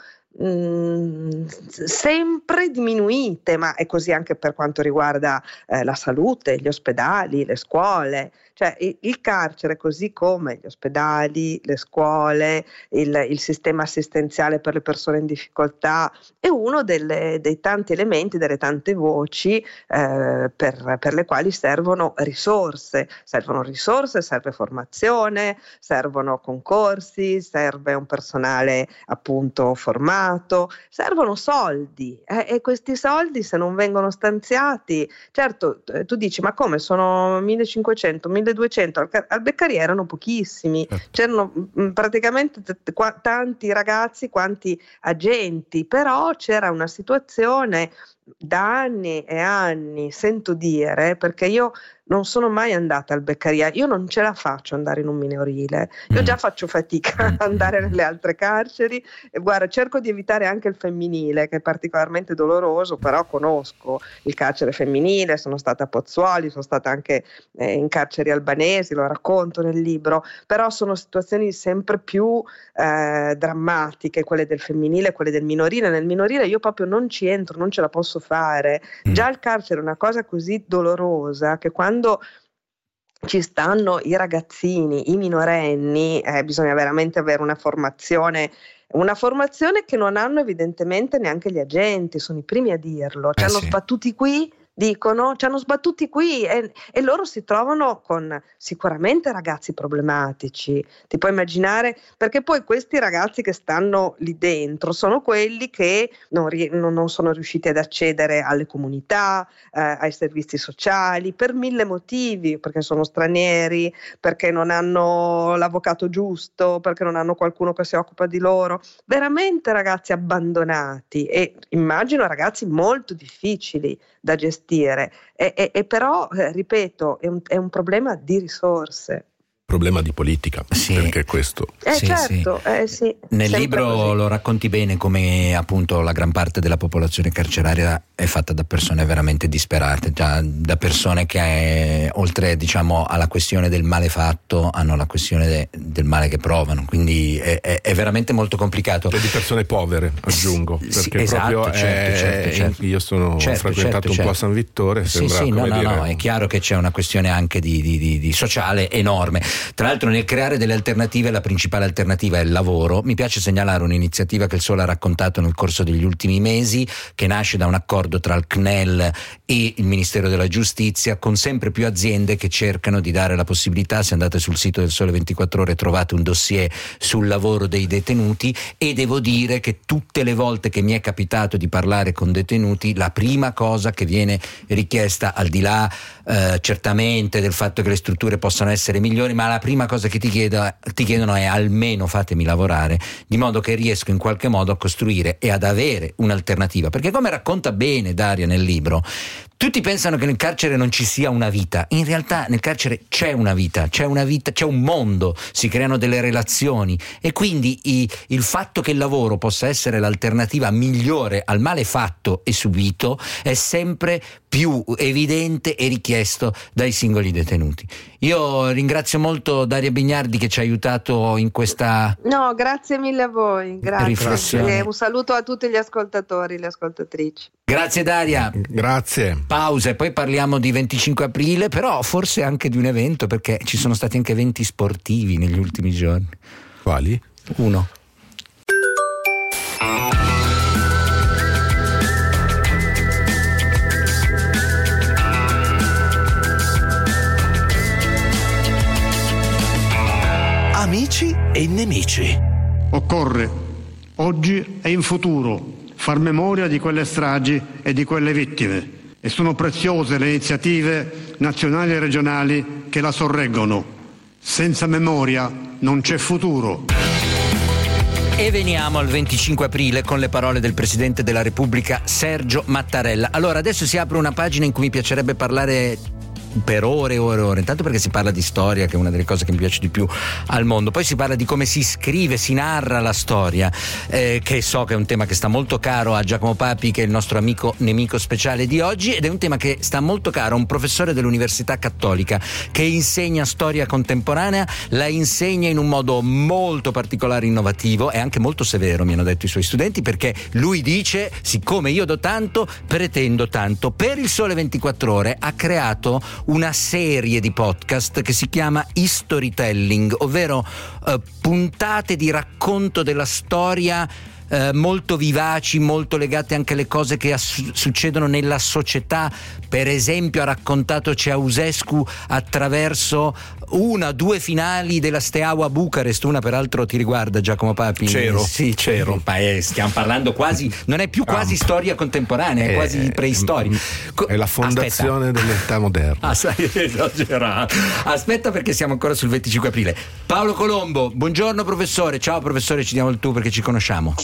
mh, sempre diminuite, ma è così anche per quanto riguarda eh, la salute, gli ospedali, le scuole. Cioè il, il carcere, così come gli ospedali, le scuole, il, il sistema assistenziale per le persone in difficoltà, è uno delle, dei tanti elementi, delle tante voci eh, per, per le quali servono risorse. Servono risorse, serve formazione, servono concorsi, serve un personale appunto formato, servono soldi eh, e questi soldi, se non vengono stanziati, certo tu dici: ma come, sono millecinquecento, milleduecento, al, al Beccaria erano pochissimi, certo. C'erano mh, praticamente t- t- tanti ragazzi quanti agenti, però c'era una situazione da anni e anni, sento dire, perché io non sono mai andata al Beccaria, io non ce la faccio andare in un minorile, io mm. già faccio fatica ad andare nelle altre carceri e guarda, cerco di evitare anche il femminile, che è particolarmente doloroso, però conosco il carcere femminile, sono stata a Pozzuoli, sono stata anche eh, in carceri albanesi, lo racconto nel libro, però sono situazioni sempre più eh, drammatiche, quelle del femminile, quelle del minorile. Nel minorile io proprio non ci entro, non ce la posso fare, mm. già il carcere è una cosa così dolorosa che quando ci stanno i ragazzini, i minorenni, eh, bisogna veramente avere una formazione, una formazione che non hanno evidentemente neanche gli agenti, sono i primi a dirlo, ci eh hanno sì. sbattuti qui, dicono, ci hanno sbattuti qui e, e loro si trovano con sicuramente ragazzi problematici, ti puoi immaginare, perché poi questi ragazzi che stanno lì dentro sono quelli che non, non sono riusciti ad accedere alle comunità, eh, ai servizi sociali, per mille motivi, perché sono stranieri, perché non hanno l'avvocato giusto, perché non hanno qualcuno che si occupa di loro, veramente ragazzi abbandonati e immagino ragazzi molto difficili da gestire e, e, e però eh, ripeto è un, è un problema di risorse, problema di politica, sì. perché questo eh, sì, certo, sì. Eh, sì, nel libro così. Lo racconti bene come appunto la gran parte della popolazione carceraria è fatta da persone veramente disperate, già da persone che è, oltre diciamo alla questione del male fatto hanno la questione de, del male che provano, quindi è, è, è veramente molto complicato. E di persone povere aggiungo, sì, perché esatto, proprio certo, è, certo, certo. io sono certo, frequentato certo, un certo. po' a San Vittore, sì, sembra sì, come no, no, dire... no, è chiaro che c'è una questione anche di, di, di, di sociale enorme. Tra l'altro nel creare delle alternative la principale alternativa è il lavoro. Mi piace segnalare un'iniziativa che il Sole ha raccontato nel corso degli ultimi mesi, che nasce da un accordo tra il C N E L e il Ministero della Giustizia, con sempre più aziende che cercano di dare la possibilità, se andate sul sito del Sole ventiquattro Ore trovate un dossier sul lavoro dei detenuti, e devo dire che tutte le volte che mi è capitato di parlare con detenuti la prima cosa che viene richiesta, al di là eh, certamente del fatto che le strutture possano essere migliori, ma la prima cosa che ti, chieda, ti chiedono è: almeno fatemi lavorare, di modo che riesco in qualche modo a costruire e ad avere un'alternativa, perché come racconta bene Daria nel libro, Tutti pensano che nel carcere non ci sia una vita, in realtà nel carcere c'è una vita, c'è una vita, c'è un mondo, si creano delle relazioni e quindi i, il fatto che il lavoro possa essere l'alternativa migliore al male fatto e subito è sempre più evidente e richiesto dai singoli detenuti. Io ringrazio molto Daria Bignardi che ci ha aiutato in questa No, grazie mille a voi, grazie. riflessione. E un saluto a tutti gli ascoltatori, le ascoltatrici. Grazie Daria. Grazie. Pausa e poi parliamo di venticinque aprile, però forse anche di un evento, perché ci sono stati anche eventi sportivi negli ultimi giorni. Quali? Uno. Amici e nemici. Occorre, oggi e in futuro, far memoria di quelle stragi e di quelle vittime e sono preziose le iniziative nazionali e regionali che la sorreggono. Senza memoria non c'è futuro. E veniamo al venticinque aprile con le parole del Presidente della Repubblica Sergio Mattarella. Allora, adesso si apre una pagina in cui mi piacerebbe parlare per ore e ore e ore, intanto perché si parla di storia, che è una delle cose che mi piace di più al mondo, poi si parla di come si scrive, si narra la storia, eh, che so che è un tema che sta molto caro a Giacomo Papi, che è il nostro amico nemico speciale di oggi, ed è un tema che sta molto caro a un professore dell'Università Cattolica che insegna storia contemporanea, la insegna in un modo molto particolare, innovativo e anche molto severo, mi hanno detto i suoi studenti, perché lui dice: siccome io do tanto, pretendo tanto. Per il Sole ventiquattro Ore ha creato una serie di podcast che si chiama Historytelling, ovvero eh, puntate di racconto della storia eh, molto vivaci, molto legate anche alle cose che ass- succedono nella società. Per esempio ha raccontato Ceausescu attraverso una, due finali della Steaua a Bucarest, una peraltro ti riguarda, Giacomo Papi? C'ero, sì, c'ero. Eh, stiamo parlando quasi, non è più quasi ah, storia contemporanea, è eh, quasi preistoria. È la fondazione Aspetta. dell'età moderna. Ah, sai, esagerato. Aspetta, perché siamo ancora sul venticinque aprile. Paolo Colombo, buongiorno professore. Ciao professore, ci diamo il tu perché ci conosciamo.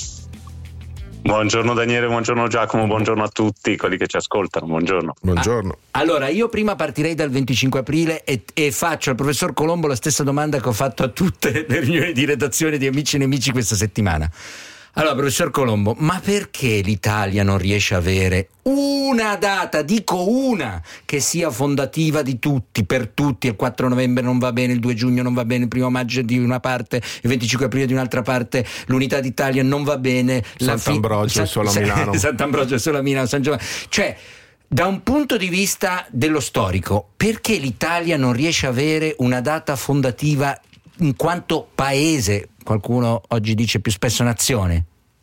Buongiorno Daniele, buongiorno Giacomo, buongiorno a tutti quelli che ci ascoltano, buongiorno. Buongiorno. Ah, allora, io prima partirei dal venticinque aprile e, e faccio al professor Colombo la stessa domanda che ho fatto a tutte le riunioni di redazione di Amici e Nemici questa settimana. Allora, professor Colombo, ma perché l'Italia non riesce a avere una data, dico una, che sia fondativa di tutti, per tutti? Il quattro novembre non va bene, il due giugno non va bene, il primo maggio di una parte, il venticinque aprile di un'altra parte, l'Unità d'Italia non va bene, Sant'Ambrogio è solo a Milano. Sant'Ambrogio è solo a Milano, San Giovanni. Cioè, da un punto di vista dello storico, perché l'Italia non riesce a avere una data fondativa in quanto paese? Qualcuno oggi dice più spesso nazione.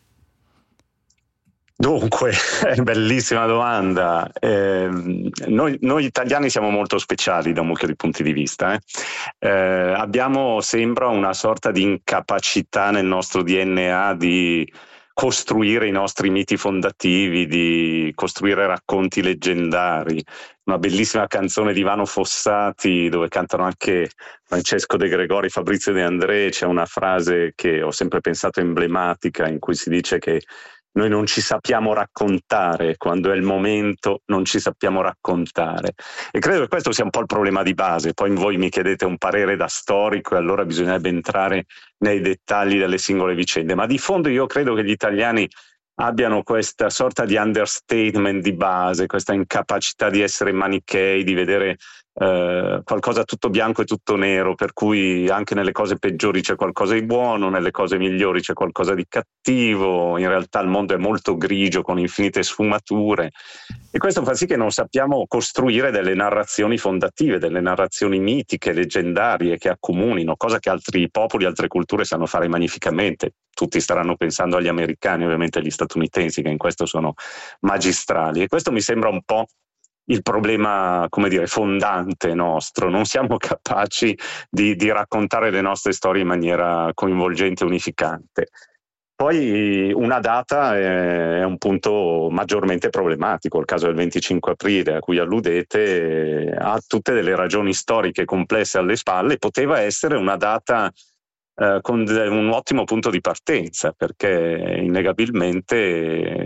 Dunque, è bellissima domanda. Eh, noi, noi italiani siamo molto speciali da un mucchio di punti di vista. Eh. Eh, abbiamo, sembra, una sorta di incapacità nel nostro D N A di costruire i nostri miti fondativi, di costruire racconti leggendari. Una bellissima canzone di Ivano Fossati dove cantano anche Francesco De Gregori, Fabrizio De André. C'è una frase che ho sempre pensato emblematica in cui si dice che noi non ci sappiamo raccontare, quando è il momento non ci sappiamo raccontare. E credo che questo sia un po' il problema di base. Poi voi mi chiedete un parere da storico e allora bisognerebbe entrare nei dettagli delle singole vicende. Ma di fondo io credo che gli italiani abbiano questa sorta di understatement di base, questa incapacità di essere manichei, di vedere eh, qualcosa tutto bianco e tutto nero, per cui anche nelle cose peggiori c'è qualcosa di buono, nelle cose migliori c'è qualcosa di cattivo. In realtà il mondo è molto grigio con infinite sfumature e questo fa sì che non sappiamo costruire delle narrazioni fondative, delle narrazioni mitiche, leggendarie, che accomunino, cosa che altri popoli, altre culture sanno fare magnificamente. Tutti staranno pensando agli americani, ovviamente agli statunitensi, che in questo sono magistrali, e questo mi sembra un po' il problema, come dire, fondante nostro. Non siamo capaci di, di raccontare le nostre storie in maniera coinvolgente e unificante. Poi una data è, è un punto maggiormente problematico. Il caso del venticinque aprile a cui alludete ha tutte delle ragioni storiche complesse alle spalle. Poteva essere una data eh, con un ottimo punto di partenza, perché innegabilmente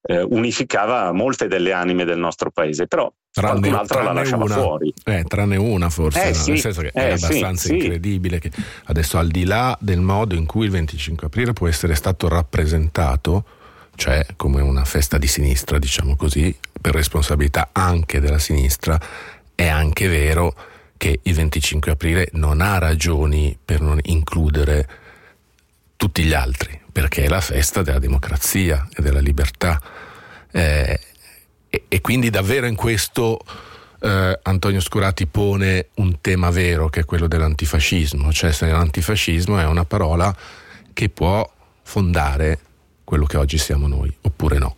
eh, unificava molte delle anime del nostro paese, però tranne, qualcun altro la lasciava una, fuori. Eh, tranne una forse, eh, no? sì, nel senso che eh, è abbastanza sì, incredibile che adesso, al di là del modo in cui il venticinque aprile può essere stato rappresentato, cioè come una festa di sinistra, diciamo così, per responsabilità anche della sinistra, è anche vero che il venticinque aprile non ha ragioni per non includere tutti gli altri, perché è la festa della democrazia e della libertà, eh, e, e quindi davvero in questo eh, Antonio Scurati pone un tema vero, che è quello dell'antifascismo, cioè se l'antifascismo è una parola che può fondare quello che oggi siamo noi, oppure no.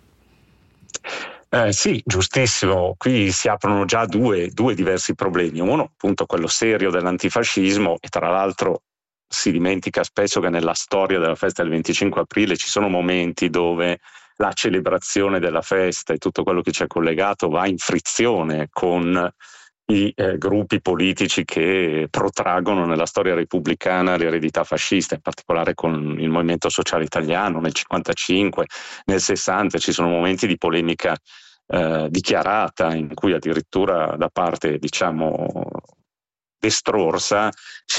Eh, sì, giustissimo. Qui si aprono già due, due diversi problemi. Uno, appunto, quello serio dell'antifascismo, e tra l'altro si dimentica spesso che nella storia della festa del venticinque aprile ci sono momenti dove la celebrazione della festa e tutto quello che ci è collegato va in frizione con i eh, gruppi politici che protraggono nella storia repubblicana l'eredità fascista, in particolare con il Movimento Sociale Italiano nel cinquantacinque, nel sessanta ci sono momenti di polemica eh, dichiarata, in cui addirittura da parte, diciamo, destrorsa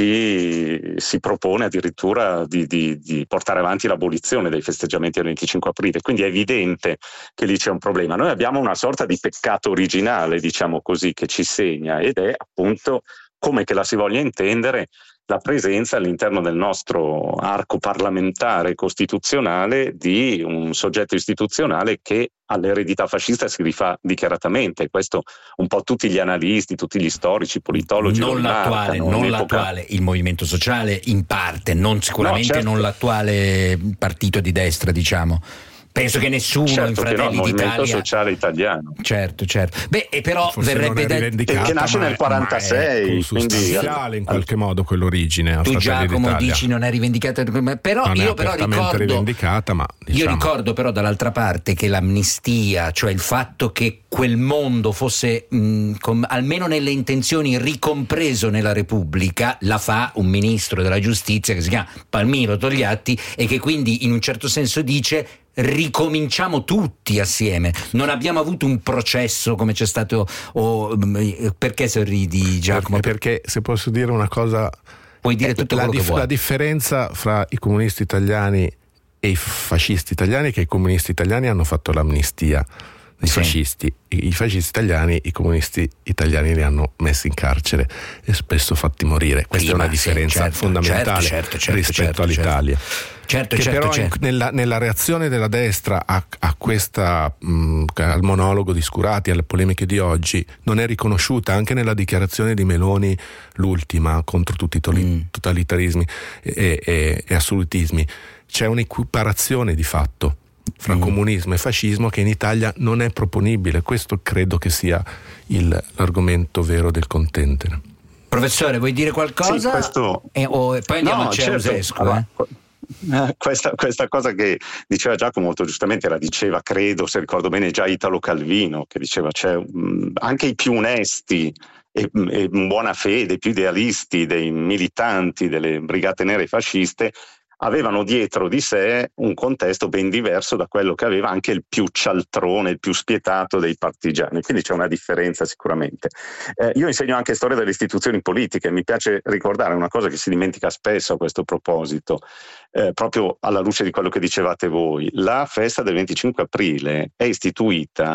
ci si propone addirittura di, di, di portare avanti l'abolizione dei festeggiamenti del venticinque aprile, quindi è evidente che lì c'è un problema. Noi abbiamo una sorta di peccato originale, diciamo così, che ci segna, ed è appunto, come che la si voglia intendere, la presenza all'interno del nostro arco parlamentare costituzionale di un soggetto istituzionale che all'eredità fascista si rifà dichiaratamente. Questo un po' tutti gli analisti, tutti gli storici, i politologi non l'attuale, non l'attuale, il Movimento Sociale in parte, non sicuramente no, certo. non l'attuale partito di destra, diciamo. Penso che nessuno certo in Fratelli no, d'Italia. Movimento Sociale Italiano. Certo, certo. Beh, e però forse verrebbe da che nasce nel quarantasei, quindi in qualche modo quell'origine. Tu Fratelli Giacomo d'Italia. dici non è rivendicata, però non io è però ricordo rivendicata, ma diciamo... io ricordo però dall'altra parte che l'amnistia, cioè il fatto che quel mondo fosse mh, com, almeno nelle intenzioni ricompreso nella Repubblica, la fa un ministro della giustizia che si chiama Palmiro Togliatti, e che quindi in un certo senso dice: ricominciamo tutti assieme. Non abbiamo avuto un processo come c'è stato. Oh, perché sorridi, Giacomo? Perché, se posso dire una cosa, puoi dire tutto la, quello dif- che vuoi. La differenza fra i comunisti italiani e i fascisti italiani è che i comunisti italiani hanno fatto l'amnistia dei sì. fascisti, i fascisti italiani, i comunisti italiani li hanno messi in carcere e spesso fatti morire. Questa Prima, è una differenza sì, certo, fondamentale certo, certo, rispetto certo, all'Italia. Certo, che certo, però certo. In, nella, nella reazione della destra a, a questa mh, al monologo di Scurati, alle polemiche di oggi, non è riconosciuta. Anche nella dichiarazione di Meloni, l'ultima, contro tutti i toli, mm. totalitarismi e, e, e assolutismi, c'è un'equiparazione di fatto fra mm. comunismo e fascismo che in Italia non è proponibile. Questo credo che sia il, l'argomento vero del contendere. Professore, vuoi dire qualcosa? Sì, questo... e, oh, e poi andiamo no, a Ceausescu. Certo. Allora, eh? questa, questa cosa che diceva Giacomo molto giustamente, la diceva, credo, se ricordo bene, già Italo Calvino, che diceva cioè, mh, anche i più onesti e, e in buona fede, i più idealisti dei militanti delle brigate nere fasciste avevano dietro di sé un contesto ben diverso da quello che aveva anche il più cialtrone, il più spietato dei partigiani, quindi c'è una differenza sicuramente. Eh, io insegno anche storia delle istituzioni politiche, mi piace ricordare una cosa che si dimentica spesso a questo proposito, eh, proprio alla luce di quello che dicevate voi. La festa del venticinque aprile è istituita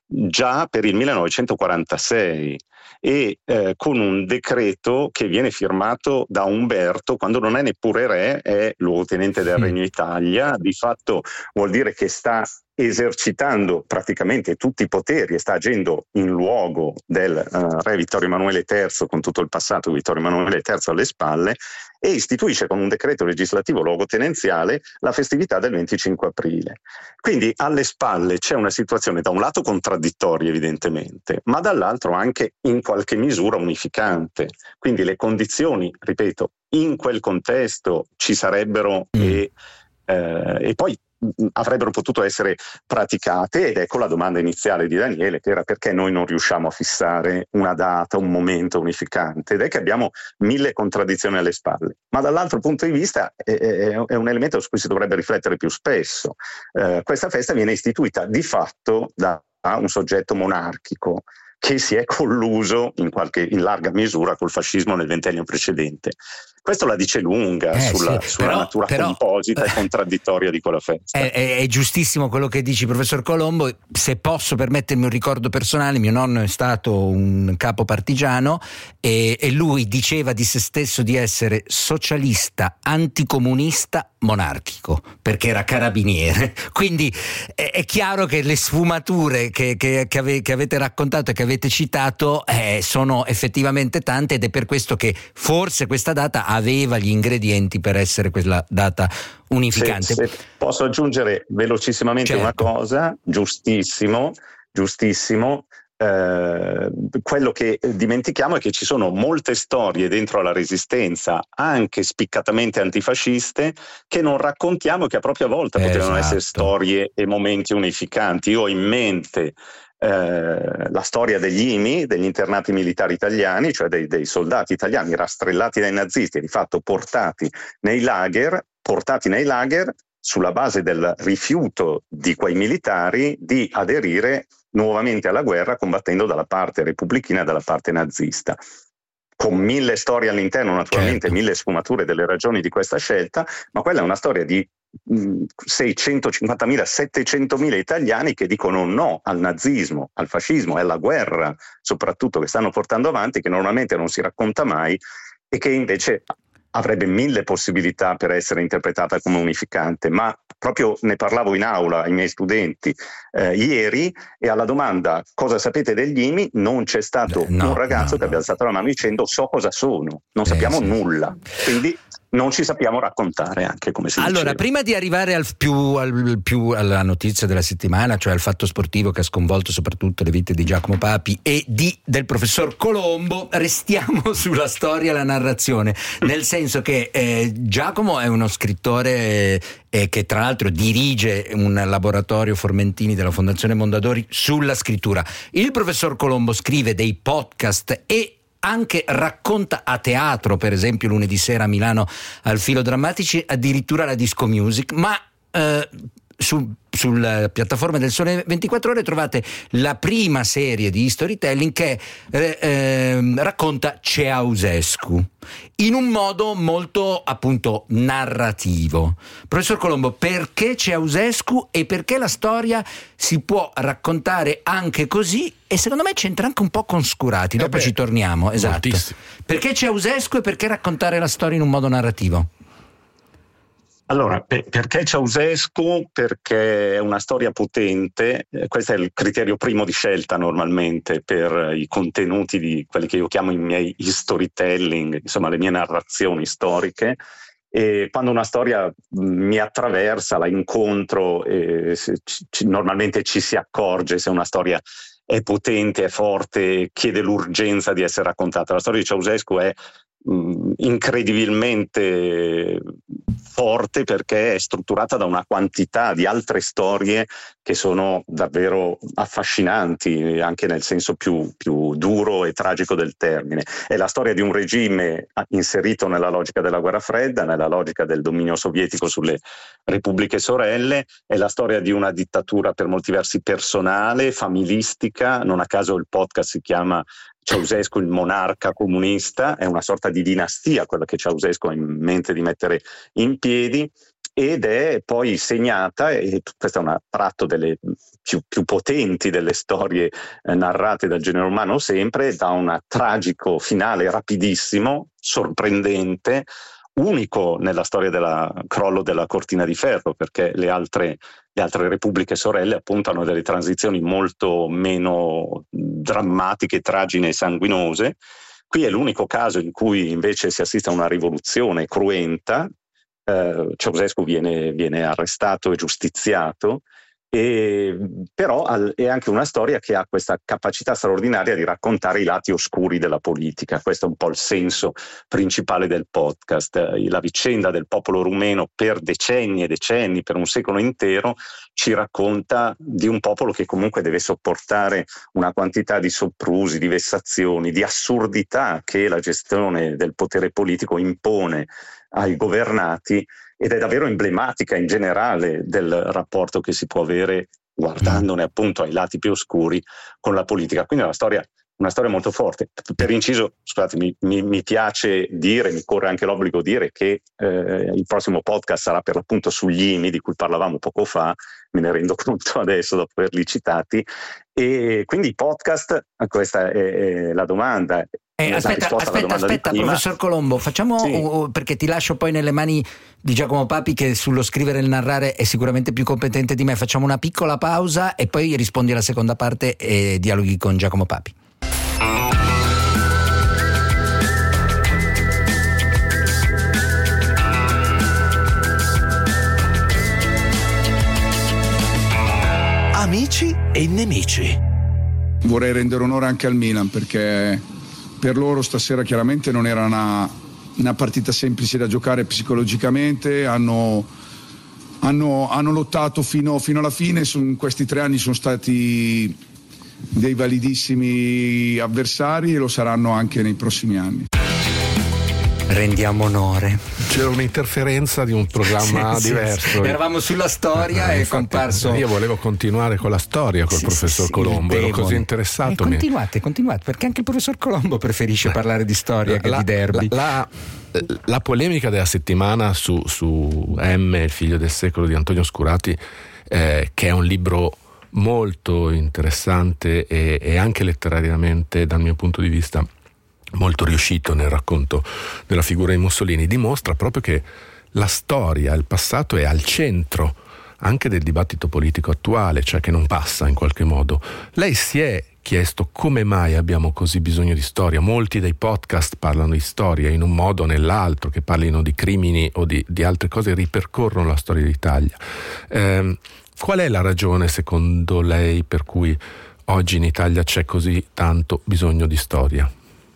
già per il millenovecentoquarantasei e eh, con un decreto che viene firmato da Umberto, quando non è neppure re, è luogotenente del Regno Italia. Di fatto vuol dire che sta esercitando praticamente tutti i poteri e sta agendo in luogo del uh, re Vittorio Emanuele terzo, con tutto il passato di Vittorio Emanuele terzo alle spalle, e istituisce con un decreto legislativo luogotenenziale la festività del venticinque aprile. Quindi alle spalle c'è una situazione da un lato contraddittoria evidentemente, ma dall'altro anche in qualche misura unificante. Quindi le condizioni, ripeto, in quel contesto ci sarebbero mm. e, eh, e poi avrebbero potuto essere praticate. Ed ecco la domanda iniziale di Daniele, che era: perché noi non riusciamo a fissare una data, un momento unificante? Ed è che abbiamo mille contraddizioni alle spalle, ma dall'altro punto di vista è, è, è un elemento su cui si dovrebbe riflettere più spesso. Eh, questa festa viene istituita di fatto da un soggetto monarchico che si è colluso in, qualche, in larga misura col fascismo nel ventennio precedente. Questo la dice lunga eh, sulla, sì, sulla però, natura però, composita e contraddittoria di quella festa. È, è, è giustissimo quello che dici, professor Colombo. Se posso permettermi un ricordo personale, mio nonno è stato un capo partigiano e, e lui diceva di se stesso di essere socialista, anticomunista, monarchico, perché era carabiniere. Quindi è, è chiaro che le sfumature che, che, che, ave, che avete raccontato e che avete citato eh, sono effettivamente tante, ed è per questo che forse questa data aveva gli ingredienti per essere quella data unificante. Se, se posso aggiungere velocissimamente certo. una cosa, giustissimo, giustissimo. Eh, quello che dimentichiamo è che ci sono molte storie dentro alla Resistenza, anche spiccatamente antifasciste, che non raccontiamo e che a propria volta esatto. potevano essere storie e momenti unificanti. Io ho in mente Eh, la storia degli I M I, degli internati militari italiani, cioè dei, dei soldati italiani rastrellati dai nazisti e di fatto portati nei lager, portati nei lager sulla base del rifiuto di quei militari di aderire nuovamente alla guerra, combattendo dalla parte repubblichina e dalla parte nazista. Con mille storie all'interno, naturalmente, certo. mille sfumature delle ragioni di questa scelta, ma quella è una storia di seicentocinquantamila, settecentomila italiani che dicono no al nazismo, al fascismo e alla guerra, soprattutto, che stanno portando avanti, che normalmente non si racconta mai e che invece avrebbe mille possibilità per essere interpretata come unificante. Ma proprio ne parlavo in aula ai miei studenti eh, ieri, e alla domanda cosa sapete degli I M I non c'è stato no, un ragazzo no, che no. abbia alzato la mano dicendo so cosa sono, non eh, sappiamo sì. nulla, quindi non ci sappiamo raccontare, anche come si allora, diceva. Prima di arrivare al più, al più alla notizia della settimana, cioè al fatto sportivo che ha sconvolto soprattutto le vite di Giacomo Papi e di, del professor Colombo, restiamo sulla storia e la narrazione, nel senso che eh, Giacomo è uno scrittore eh, che tra l'altro dirige un laboratorio Formentini della Fondazione Mondadori sulla scrittura. Il professor Colombo scrive dei podcast e anche racconta a teatro, per esempio lunedì sera a Milano al Filo Drammatici, addirittura la disco music, ma eh, su, sulla piattaforma del Sole ventiquattro Ore trovate la prima serie di storytelling che eh, eh, racconta Ceausescu in un modo molto appunto narrativo. Professor Colombo, perché Ceausescu e perché la storia si può raccontare anche così? E secondo me c'entra anche un po' con Scurati, dopo eh beh, ci torniamo. Esatto. Moltissimo. Perché Ceausescu e perché raccontare la storia in un modo narrativo? Allora, perché Ceausescu? Perché è una storia potente, questo è il criterio primo di scelta normalmente per i contenuti di quelli che io chiamo i miei storytelling, insomma le mie narrazioni storiche. E quando una storia mi attraversa, la incontro, e ci, normalmente ci si accorge se una storia è potente, è forte, chiede l'urgenza di essere raccontata. La storia di Ceausescu è mh, incredibilmente forte perché è strutturata da una quantità di altre storie che sono davvero affascinanti, anche nel senso più, più duro e tragico del termine. È la storia di un regime inserito nella logica della guerra fredda, nella logica del dominio sovietico sulle repubbliche sorelle, è la storia di una dittatura per molti versi personale, familistica, non a caso il podcast si chiama Ceausescu il monarca comunista, è una sorta di dinastia quella che Ceausescu ha in mente di mettere in piedi, ed è poi segnata, e questo è un tratto delle più, più potenti delle storie eh, narrate dal genere umano sempre, da un tragico finale rapidissimo, sorprendente, unico nella storia del crollo della cortina di ferro, perché le altre, le altre repubbliche sorelle appunto hanno delle transizioni molto meno drammatiche, tragine e sanguinose. Qui è l'unico caso in cui invece si assiste a una rivoluzione cruenta. eh, Ceausescu viene, viene arrestato e giustiziato, E, però al, è anche una storia che ha questa capacità straordinaria di raccontare i lati oscuri della politica. Questo è un po' il senso principale del podcast. La vicenda del popolo rumeno per decenni e decenni, per un secolo intero, ci racconta di un popolo che comunque deve sopportare una quantità di soprusi, di vessazioni, di assurdità che la gestione del potere politico impone ai governati, ed è davvero emblematica in generale del rapporto che si può avere, guardandone appunto ai lati più oscuri, con la politica. Quindi è una storia, una storia molto forte. Per inciso, scusate, mi, mi, mi piace dire, mi corre anche l'obbligo di dire che eh, il prossimo podcast sarà per l'appunto sugli I M I di cui parlavamo poco fa, me ne rendo conto adesso dopo averli citati, e quindi i podcast, questa è, è la domanda. Eh, aspetta, aspetta, aspetta, professor Colombo, facciamo sì. uh, perché ti lascio poi nelle mani di Giacomo Papi, che sullo scrivere e il narrare è sicuramente più competente di me. Facciamo una piccola pausa e poi rispondi alla seconda parte e dialoghi con Giacomo Papi. Amici e nemici. Vorrei rendere onore anche al Milan, perché per loro stasera chiaramente non era una, una partita semplice da giocare psicologicamente, hanno, hanno, hanno lottato fino, fino alla fine. In questi tre anni sono stati dei validissimi avversari e lo saranno anche nei prossimi anni. Rendiamo onore. C'era un'interferenza di un programma sì, diverso. Sì, sì. Eravamo sulla storia eh, e è comparso. Io volevo continuare con la storia col sì, professor sì, Colombo, ero così interessato. Eh, continuate, continuate, perché anche il professor Colombo preferisce parlare di storia che la, di derby. La, la, la polemica della settimana su, su M, il figlio del secolo di Antonio Scurati, eh, che è un libro molto interessante e, e anche letterariamente, dal mio punto di vista, molto riuscito nel racconto della figura di Mussolini, dimostra proprio che la storia, il passato è al centro anche del dibattito politico attuale, cioè che non passa in qualche modo. Lei si è chiesto come mai abbiamo così bisogno di storia? Molti dei podcast parlano di storia in un modo o nell'altro, che parlino di crimini o di, di altre cose, ripercorrono la storia d'Italia. Eh, qual è la ragione, secondo lei, per cui oggi in Italia c'è così tanto bisogno di storia?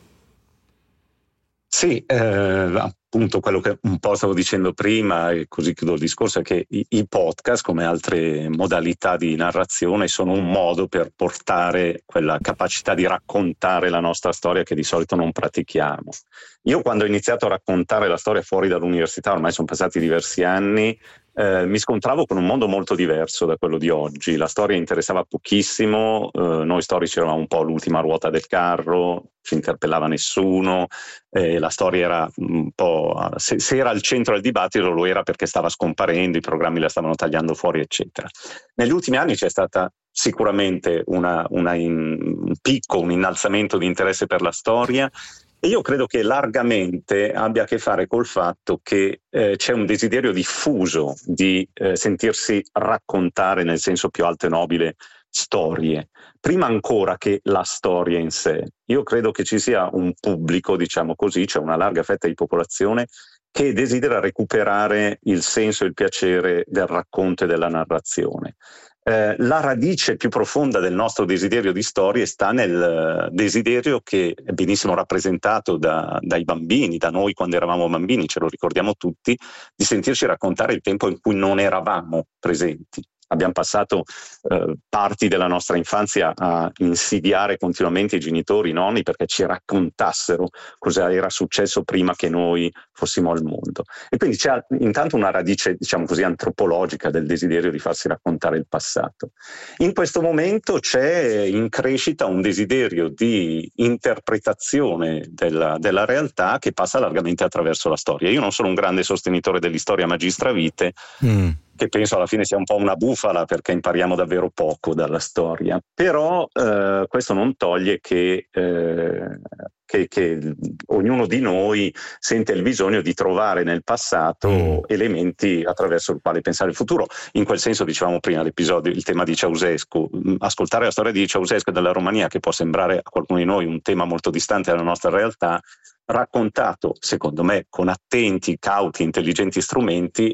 Sì, eh, appunto quello che un po' stavo dicendo prima, e così chiudo il discorso, è che i, i podcast, come altre modalità di narrazione, sono un modo per portare quella capacità di raccontare la nostra storia che di solito non pratichiamo. Io quando ho iniziato a raccontare la storia fuori dall'università, ormai sono passati diversi anni, Eh, mi scontravo con un mondo molto diverso da quello di oggi. La storia interessava pochissimo, eh, noi storici eravamo un po' l'ultima ruota del carro, ci interpellava nessuno, eh, la storia era un po', se, se era al centro del dibattito lo era perché stava scomparendo, i programmi la stavano tagliando fuori, eccetera. Negli ultimi anni c'è stata sicuramente una, una in, un picco, un innalzamento di interesse per la storia. E io credo che largamente abbia a che fare col fatto che eh, c'è un desiderio diffuso di eh, sentirsi raccontare, nel senso più alto e nobile, storie, prima ancora che la storia in sé. Io credo che ci sia un pubblico, diciamo così, c'è una larga fetta di popolazione che desidera recuperare il senso e il piacere del racconto e della narrazione. Eh, la radice più profonda del nostro desiderio di storie sta nel desiderio, che è benissimo rappresentato da, dai bambini, da noi quando eravamo bambini, ce lo ricordiamo tutti, di sentirci raccontare il tempo in cui non eravamo presenti. Abbiamo passato eh, parti della nostra infanzia a insidiare continuamente i genitori, i nonni, perché ci raccontassero cosa era successo prima che noi fossimo al mondo. E quindi c'è intanto una radice, diciamo così, antropologica del desiderio di farsi raccontare il passato. In questo momento c'è in crescita un desiderio di interpretazione della, della realtà che passa largamente attraverso la storia. Io non sono un grande sostenitore dell'historia magistra vitae, mm. che penso alla fine sia un po' una bufala, perché impariamo davvero poco dalla storia, però eh, questo non toglie che, eh, che, che ognuno di noi sente il bisogno di trovare nel passato mm. elementi attraverso il quale pensare il futuro. In quel senso, dicevamo prima, l'episodio, il tema di Ceausescu, ascoltare la storia di Ceausescu e della Romania, che può sembrare a qualcuno di noi un tema molto distante dalla nostra realtà, raccontato, secondo me, con attenti, cauti, intelligenti strumenti,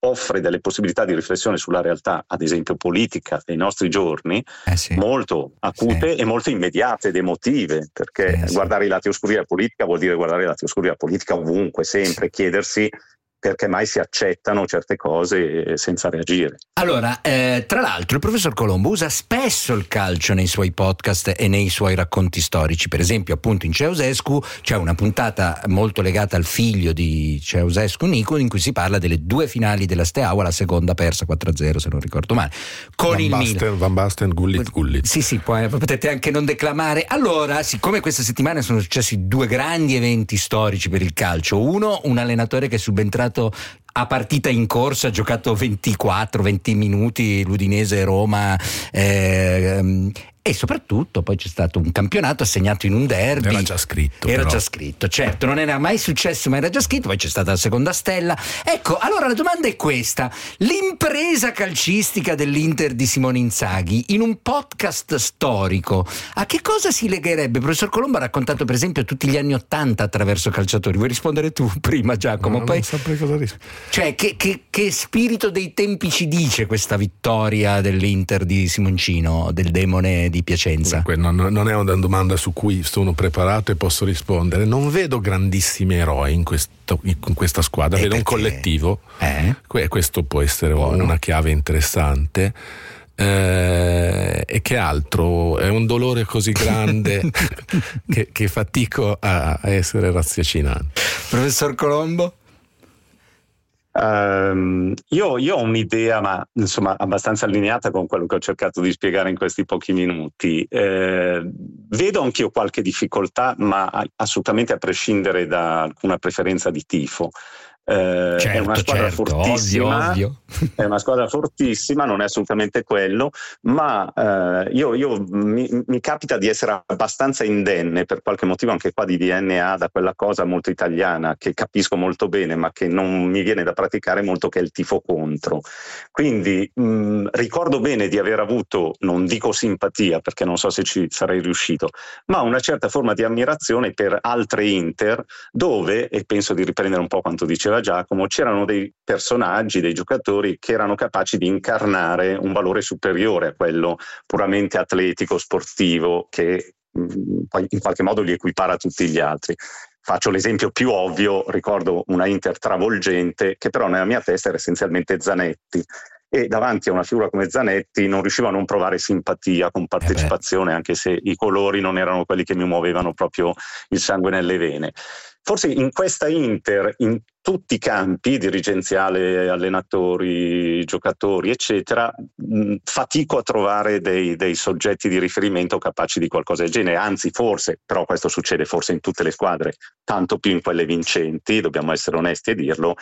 offre delle possibilità di riflessione sulla realtà, ad esempio politica dei nostri giorni, eh sì. molto acute sì. e molto immediate ed emotive, perché eh sì. guardare i lati oscuri della politica vuol dire guardare i lati oscuri della politica ovunque, sempre, sì. chiedersi perché mai si accettano certe cose senza reagire. Allora, eh, tra l'altro il professor Colombo usa spesso il calcio nei suoi podcast e nei suoi racconti storici. Per esempio, appunto in Ceausescu c'è una puntata molto legata al figlio di Ceausescu, Nicu, in cui si parla delle due finali della Steaua, la seconda persa quattro a zero se non ricordo male, con Van il Basten, Milan. Van Basten, Gullit, Gullit. Sì, sì, poi potete anche non declamare. Allora, siccome questa settimana sono successi due grandi eventi storici per il calcio, uno, un allenatore che è subentrato a partita in corsa, ha giocato ventiquattro venti minuti, l'Udinese Roma, eh, e soprattutto poi c'è stato un campionato assegnato in un derby. Era già scritto. Era però. già scritto, certo, non era mai successo, ma era già scritto, poi c'è stata la seconda stella. Ecco, allora la domanda è questa: l'impresa calcistica dell'Inter di Simone Inzaghi in un podcast storico, a che cosa si legherebbe? Il professor Colombo ha raccontato per esempio tutti gli anni Ottanta attraverso calciatori. Vuoi rispondere tu prima, Giacomo? No, poi... non saprei cosa rispondere. Cioè, che, che, che spirito dei tempi ci dice questa vittoria dell'Inter di Simoncino, del demone di Piacenza? Beh, non, non è una domanda su cui sono preparato e posso rispondere. Non vedo grandissimi eroi in, questo, in questa squadra, e vedo perché? un collettivo. Eh? Questo può essere Buono. una chiave interessante. Eh, e che altro? È un dolore così grande che, che fatico a, a essere raziocinante. Professor Colombo? Um, io, io ho un'idea, ma insomma abbastanza allineata con quello che ho cercato di spiegare in questi pochi minuti. Eh, vedo anch'io qualche difficoltà, ma assolutamente a prescindere da alcuna preferenza di tifo. Eh, certo, è una squadra certo, fortissima, ovvio, ovvio. È una squadra fortissima, non è assolutamente quello, ma eh, io, io mi, mi capita di essere abbastanza indenne per qualche motivo anche qua di D N A da quella cosa molto italiana che capisco molto bene ma che non mi viene da praticare molto, che è il tifo contro. Quindi mh, ricordo bene di aver avuto, non dico simpatia perché non so se ci sarei riuscito, ma una certa forma di ammirazione per altre Inter dove, e penso di riprendere un po' quanto diceva Giacomo, c'erano dei personaggi, dei giocatori che erano capaci di incarnare un valore superiore a quello puramente atletico, sportivo, che mh, in qualche modo li equipara a tutti gli altri. Faccio l'esempio più ovvio, ricordo una Inter travolgente che però nella mia testa era essenzialmente Zanetti, e davanti a una figura come Zanetti non riuscivo a non provare simpatia, compartecipazione, eh anche se i colori non erano quelli che mi muovevano proprio il sangue nelle vene. Forse in questa Inter, in tutti i campi, dirigenziale, allenatori, giocatori, eccetera, mh, fatico a trovare dei, dei soggetti di riferimento capaci di qualcosa del genere. Anzi, forse, però questo succede forse in tutte le squadre, tanto più in quelle vincenti, dobbiamo essere onesti e dirlo,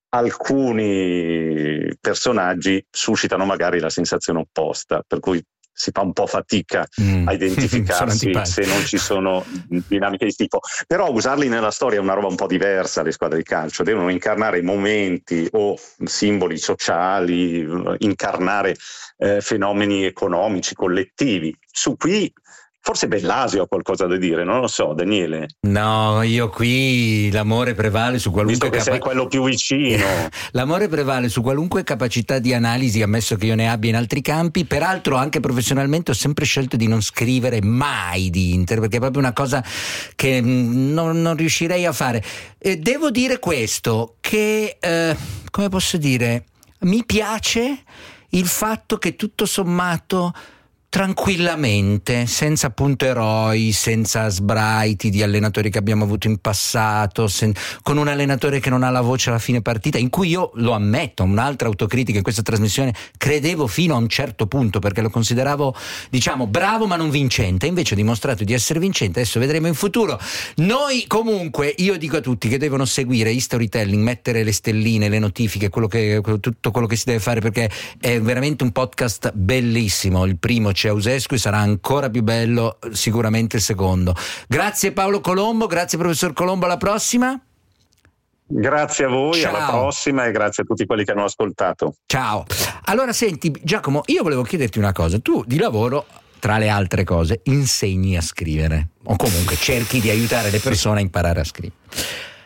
alcuni personaggi suscitano magari la sensazione opposta, per cui si fa un po' fatica mm. a identificarsi se non ci sono dinamiche di tipo. Però usarli nella storia è una roba un po' diversa. Le squadre di calcio devono incarnare momenti o simboli sociali, incarnare eh, fenomeni economici, collettivi. Su qui forse Bellasio ha qualcosa da dire, non lo so, Daniele. No, io qui l'amore prevale su qualunque Visto che capa- sei quello più vicino. L'amore prevale su qualunque capacità di analisi, ammesso che io ne abbia in altri campi. Peraltro anche professionalmente ho sempre scelto di non scrivere mai di Inter, perché è proprio una cosa che non, non riuscirei a fare. E devo dire questo, che eh, come posso dire, mi piace il fatto che tutto sommato tranquillamente, senza appunto eroi, senza sbraiti di allenatori che abbiamo avuto in passato, sen- con un allenatore che non ha la voce alla fine partita, in cui io, lo ammetto, un'altra autocritica in questa trasmissione, credevo fino a un certo punto, perché lo consideravo, diciamo, bravo ma non vincente, invece ha dimostrato di essere vincente. Adesso vedremo in futuro. Noi comunque, io dico a tutti che devono seguire Historytelling, mettere le stelline, le notifiche, quello che, tutto quello che si deve fare, perché è veramente un podcast bellissimo. Il primo Ceausescu e sarà ancora più bello sicuramente il secondo. Grazie Paolo Colombo, grazie professor Colombo, alla prossima. Grazie a voi, Ciao. Alla prossima, e grazie a tutti quelli che hanno ascoltato. Ciao. Allora senti Giacomo, io volevo chiederti una cosa. Tu di lavoro, tra le altre cose, insegni a scrivere, o comunque cerchi di aiutare le persone a imparare a scrivere.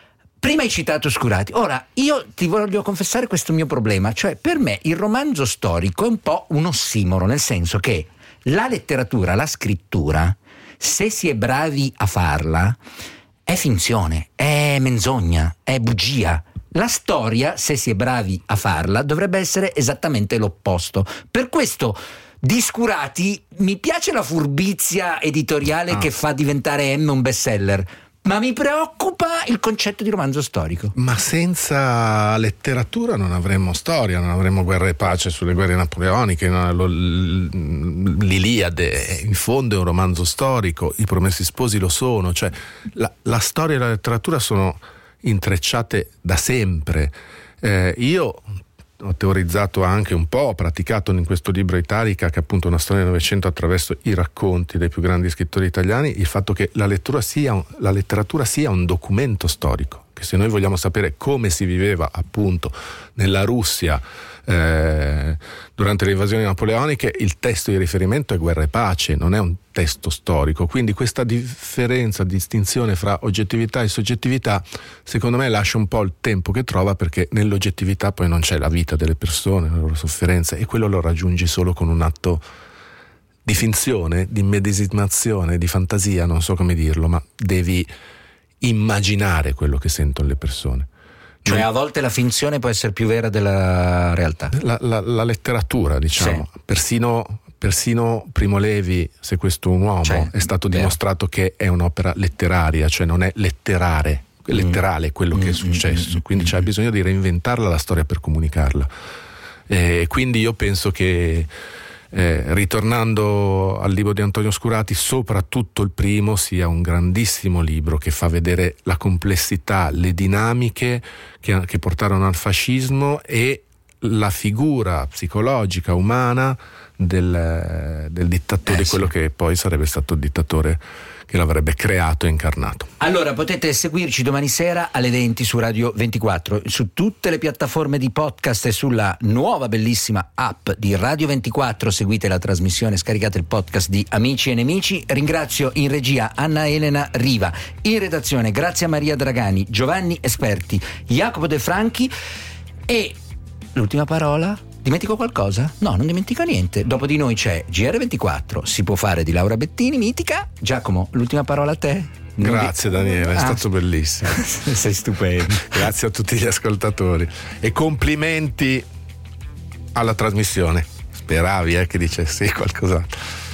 Prima hai citato Scurati, ora io ti voglio confessare questo mio problema, cioè per me il romanzo storico è un po' un ossimoro, nel senso che la letteratura, la scrittura, se si è bravi a farla, è finzione, è menzogna, è bugia. La storia, se si è bravi a farla, dovrebbe essere esattamente l'opposto. Per questo di Scurati mi piace la furbizia editoriale ah. che fa diventare M un bestseller, ma mi preoccupa il concetto di romanzo storico. Ma senza letteratura non avremmo storia, non avremmo Guerra e Pace sulle guerre napoleoniche, no? L'Iliade in fondo è un romanzo storico, I Promessi Sposi lo sono, cioè la, la storia e la letteratura sono intrecciate da sempre. Eh, io ho teorizzato anche un po', ho praticato in questo libro Italica, che è appunto una storia del Novecento attraverso i racconti dei più grandi scrittori italiani, il fatto che la lettura sia un, la letteratura sia un documento storico, che se noi vogliamo sapere come si viveva appunto nella Russia eh, durante le invasioni napoleoniche, il testo di riferimento è Guerra e Pace, non è un testo storico. Quindi questa differenza, distinzione fra oggettività e soggettività, secondo me lascia un po' il tempo che trova, perché nell'oggettività poi non c'è la vita delle persone, le loro sofferenze, e quello lo raggiungi solo con un atto di finzione, di immedesimazione, di fantasia, non so come dirlo, ma devi immaginare quello che sentono le persone. Cioè a volte la finzione può essere più vera della realtà. La, la, la letteratura, diciamo, sì. persino, persino Primo Levi, Se questo è un uomo, cioè, è stato vero. dimostrato che è un'opera letteraria, cioè non è letterare, è letterale quello mm. che è successo, mm. quindi c'è bisogno di reinventarla la storia per comunicarla. E quindi io penso che Eh, ritornando al libro di Antonio Scurati, soprattutto il primo sia un grandissimo libro che fa vedere la complessità, le dinamiche che, che portarono al fascismo e la figura psicologica umana del, del dittatore, eh, di quello sì. che poi sarebbe stato il dittatore che l'avrebbe creato e incarnato. Allora potete seguirci domani sera alle venti su Radio ventiquattro, su tutte le piattaforme di podcast e sulla nuova bellissima app di Radio ventiquattro. Seguite la trasmissione, scaricate il podcast di Amici e Nemici. Ringrazio in regia Anna Elena Riva, in redazione Grazia Maria Dragani, Giovanni Esperti, Jacopo De Franchi. E l'ultima parola? Dimentico qualcosa? No, non dimentico niente. Dopo di noi c'è G R ventiquattro, Si può fare di Laura Bettini, mitica. Giacomo, l'ultima parola a te? Non Grazie di... Daniele, è ah. stato bellissimo. Sei stupendo. Grazie a tutti gli ascoltatori e complimenti alla trasmissione. Speravi eh, che dicessi qualcos'altro.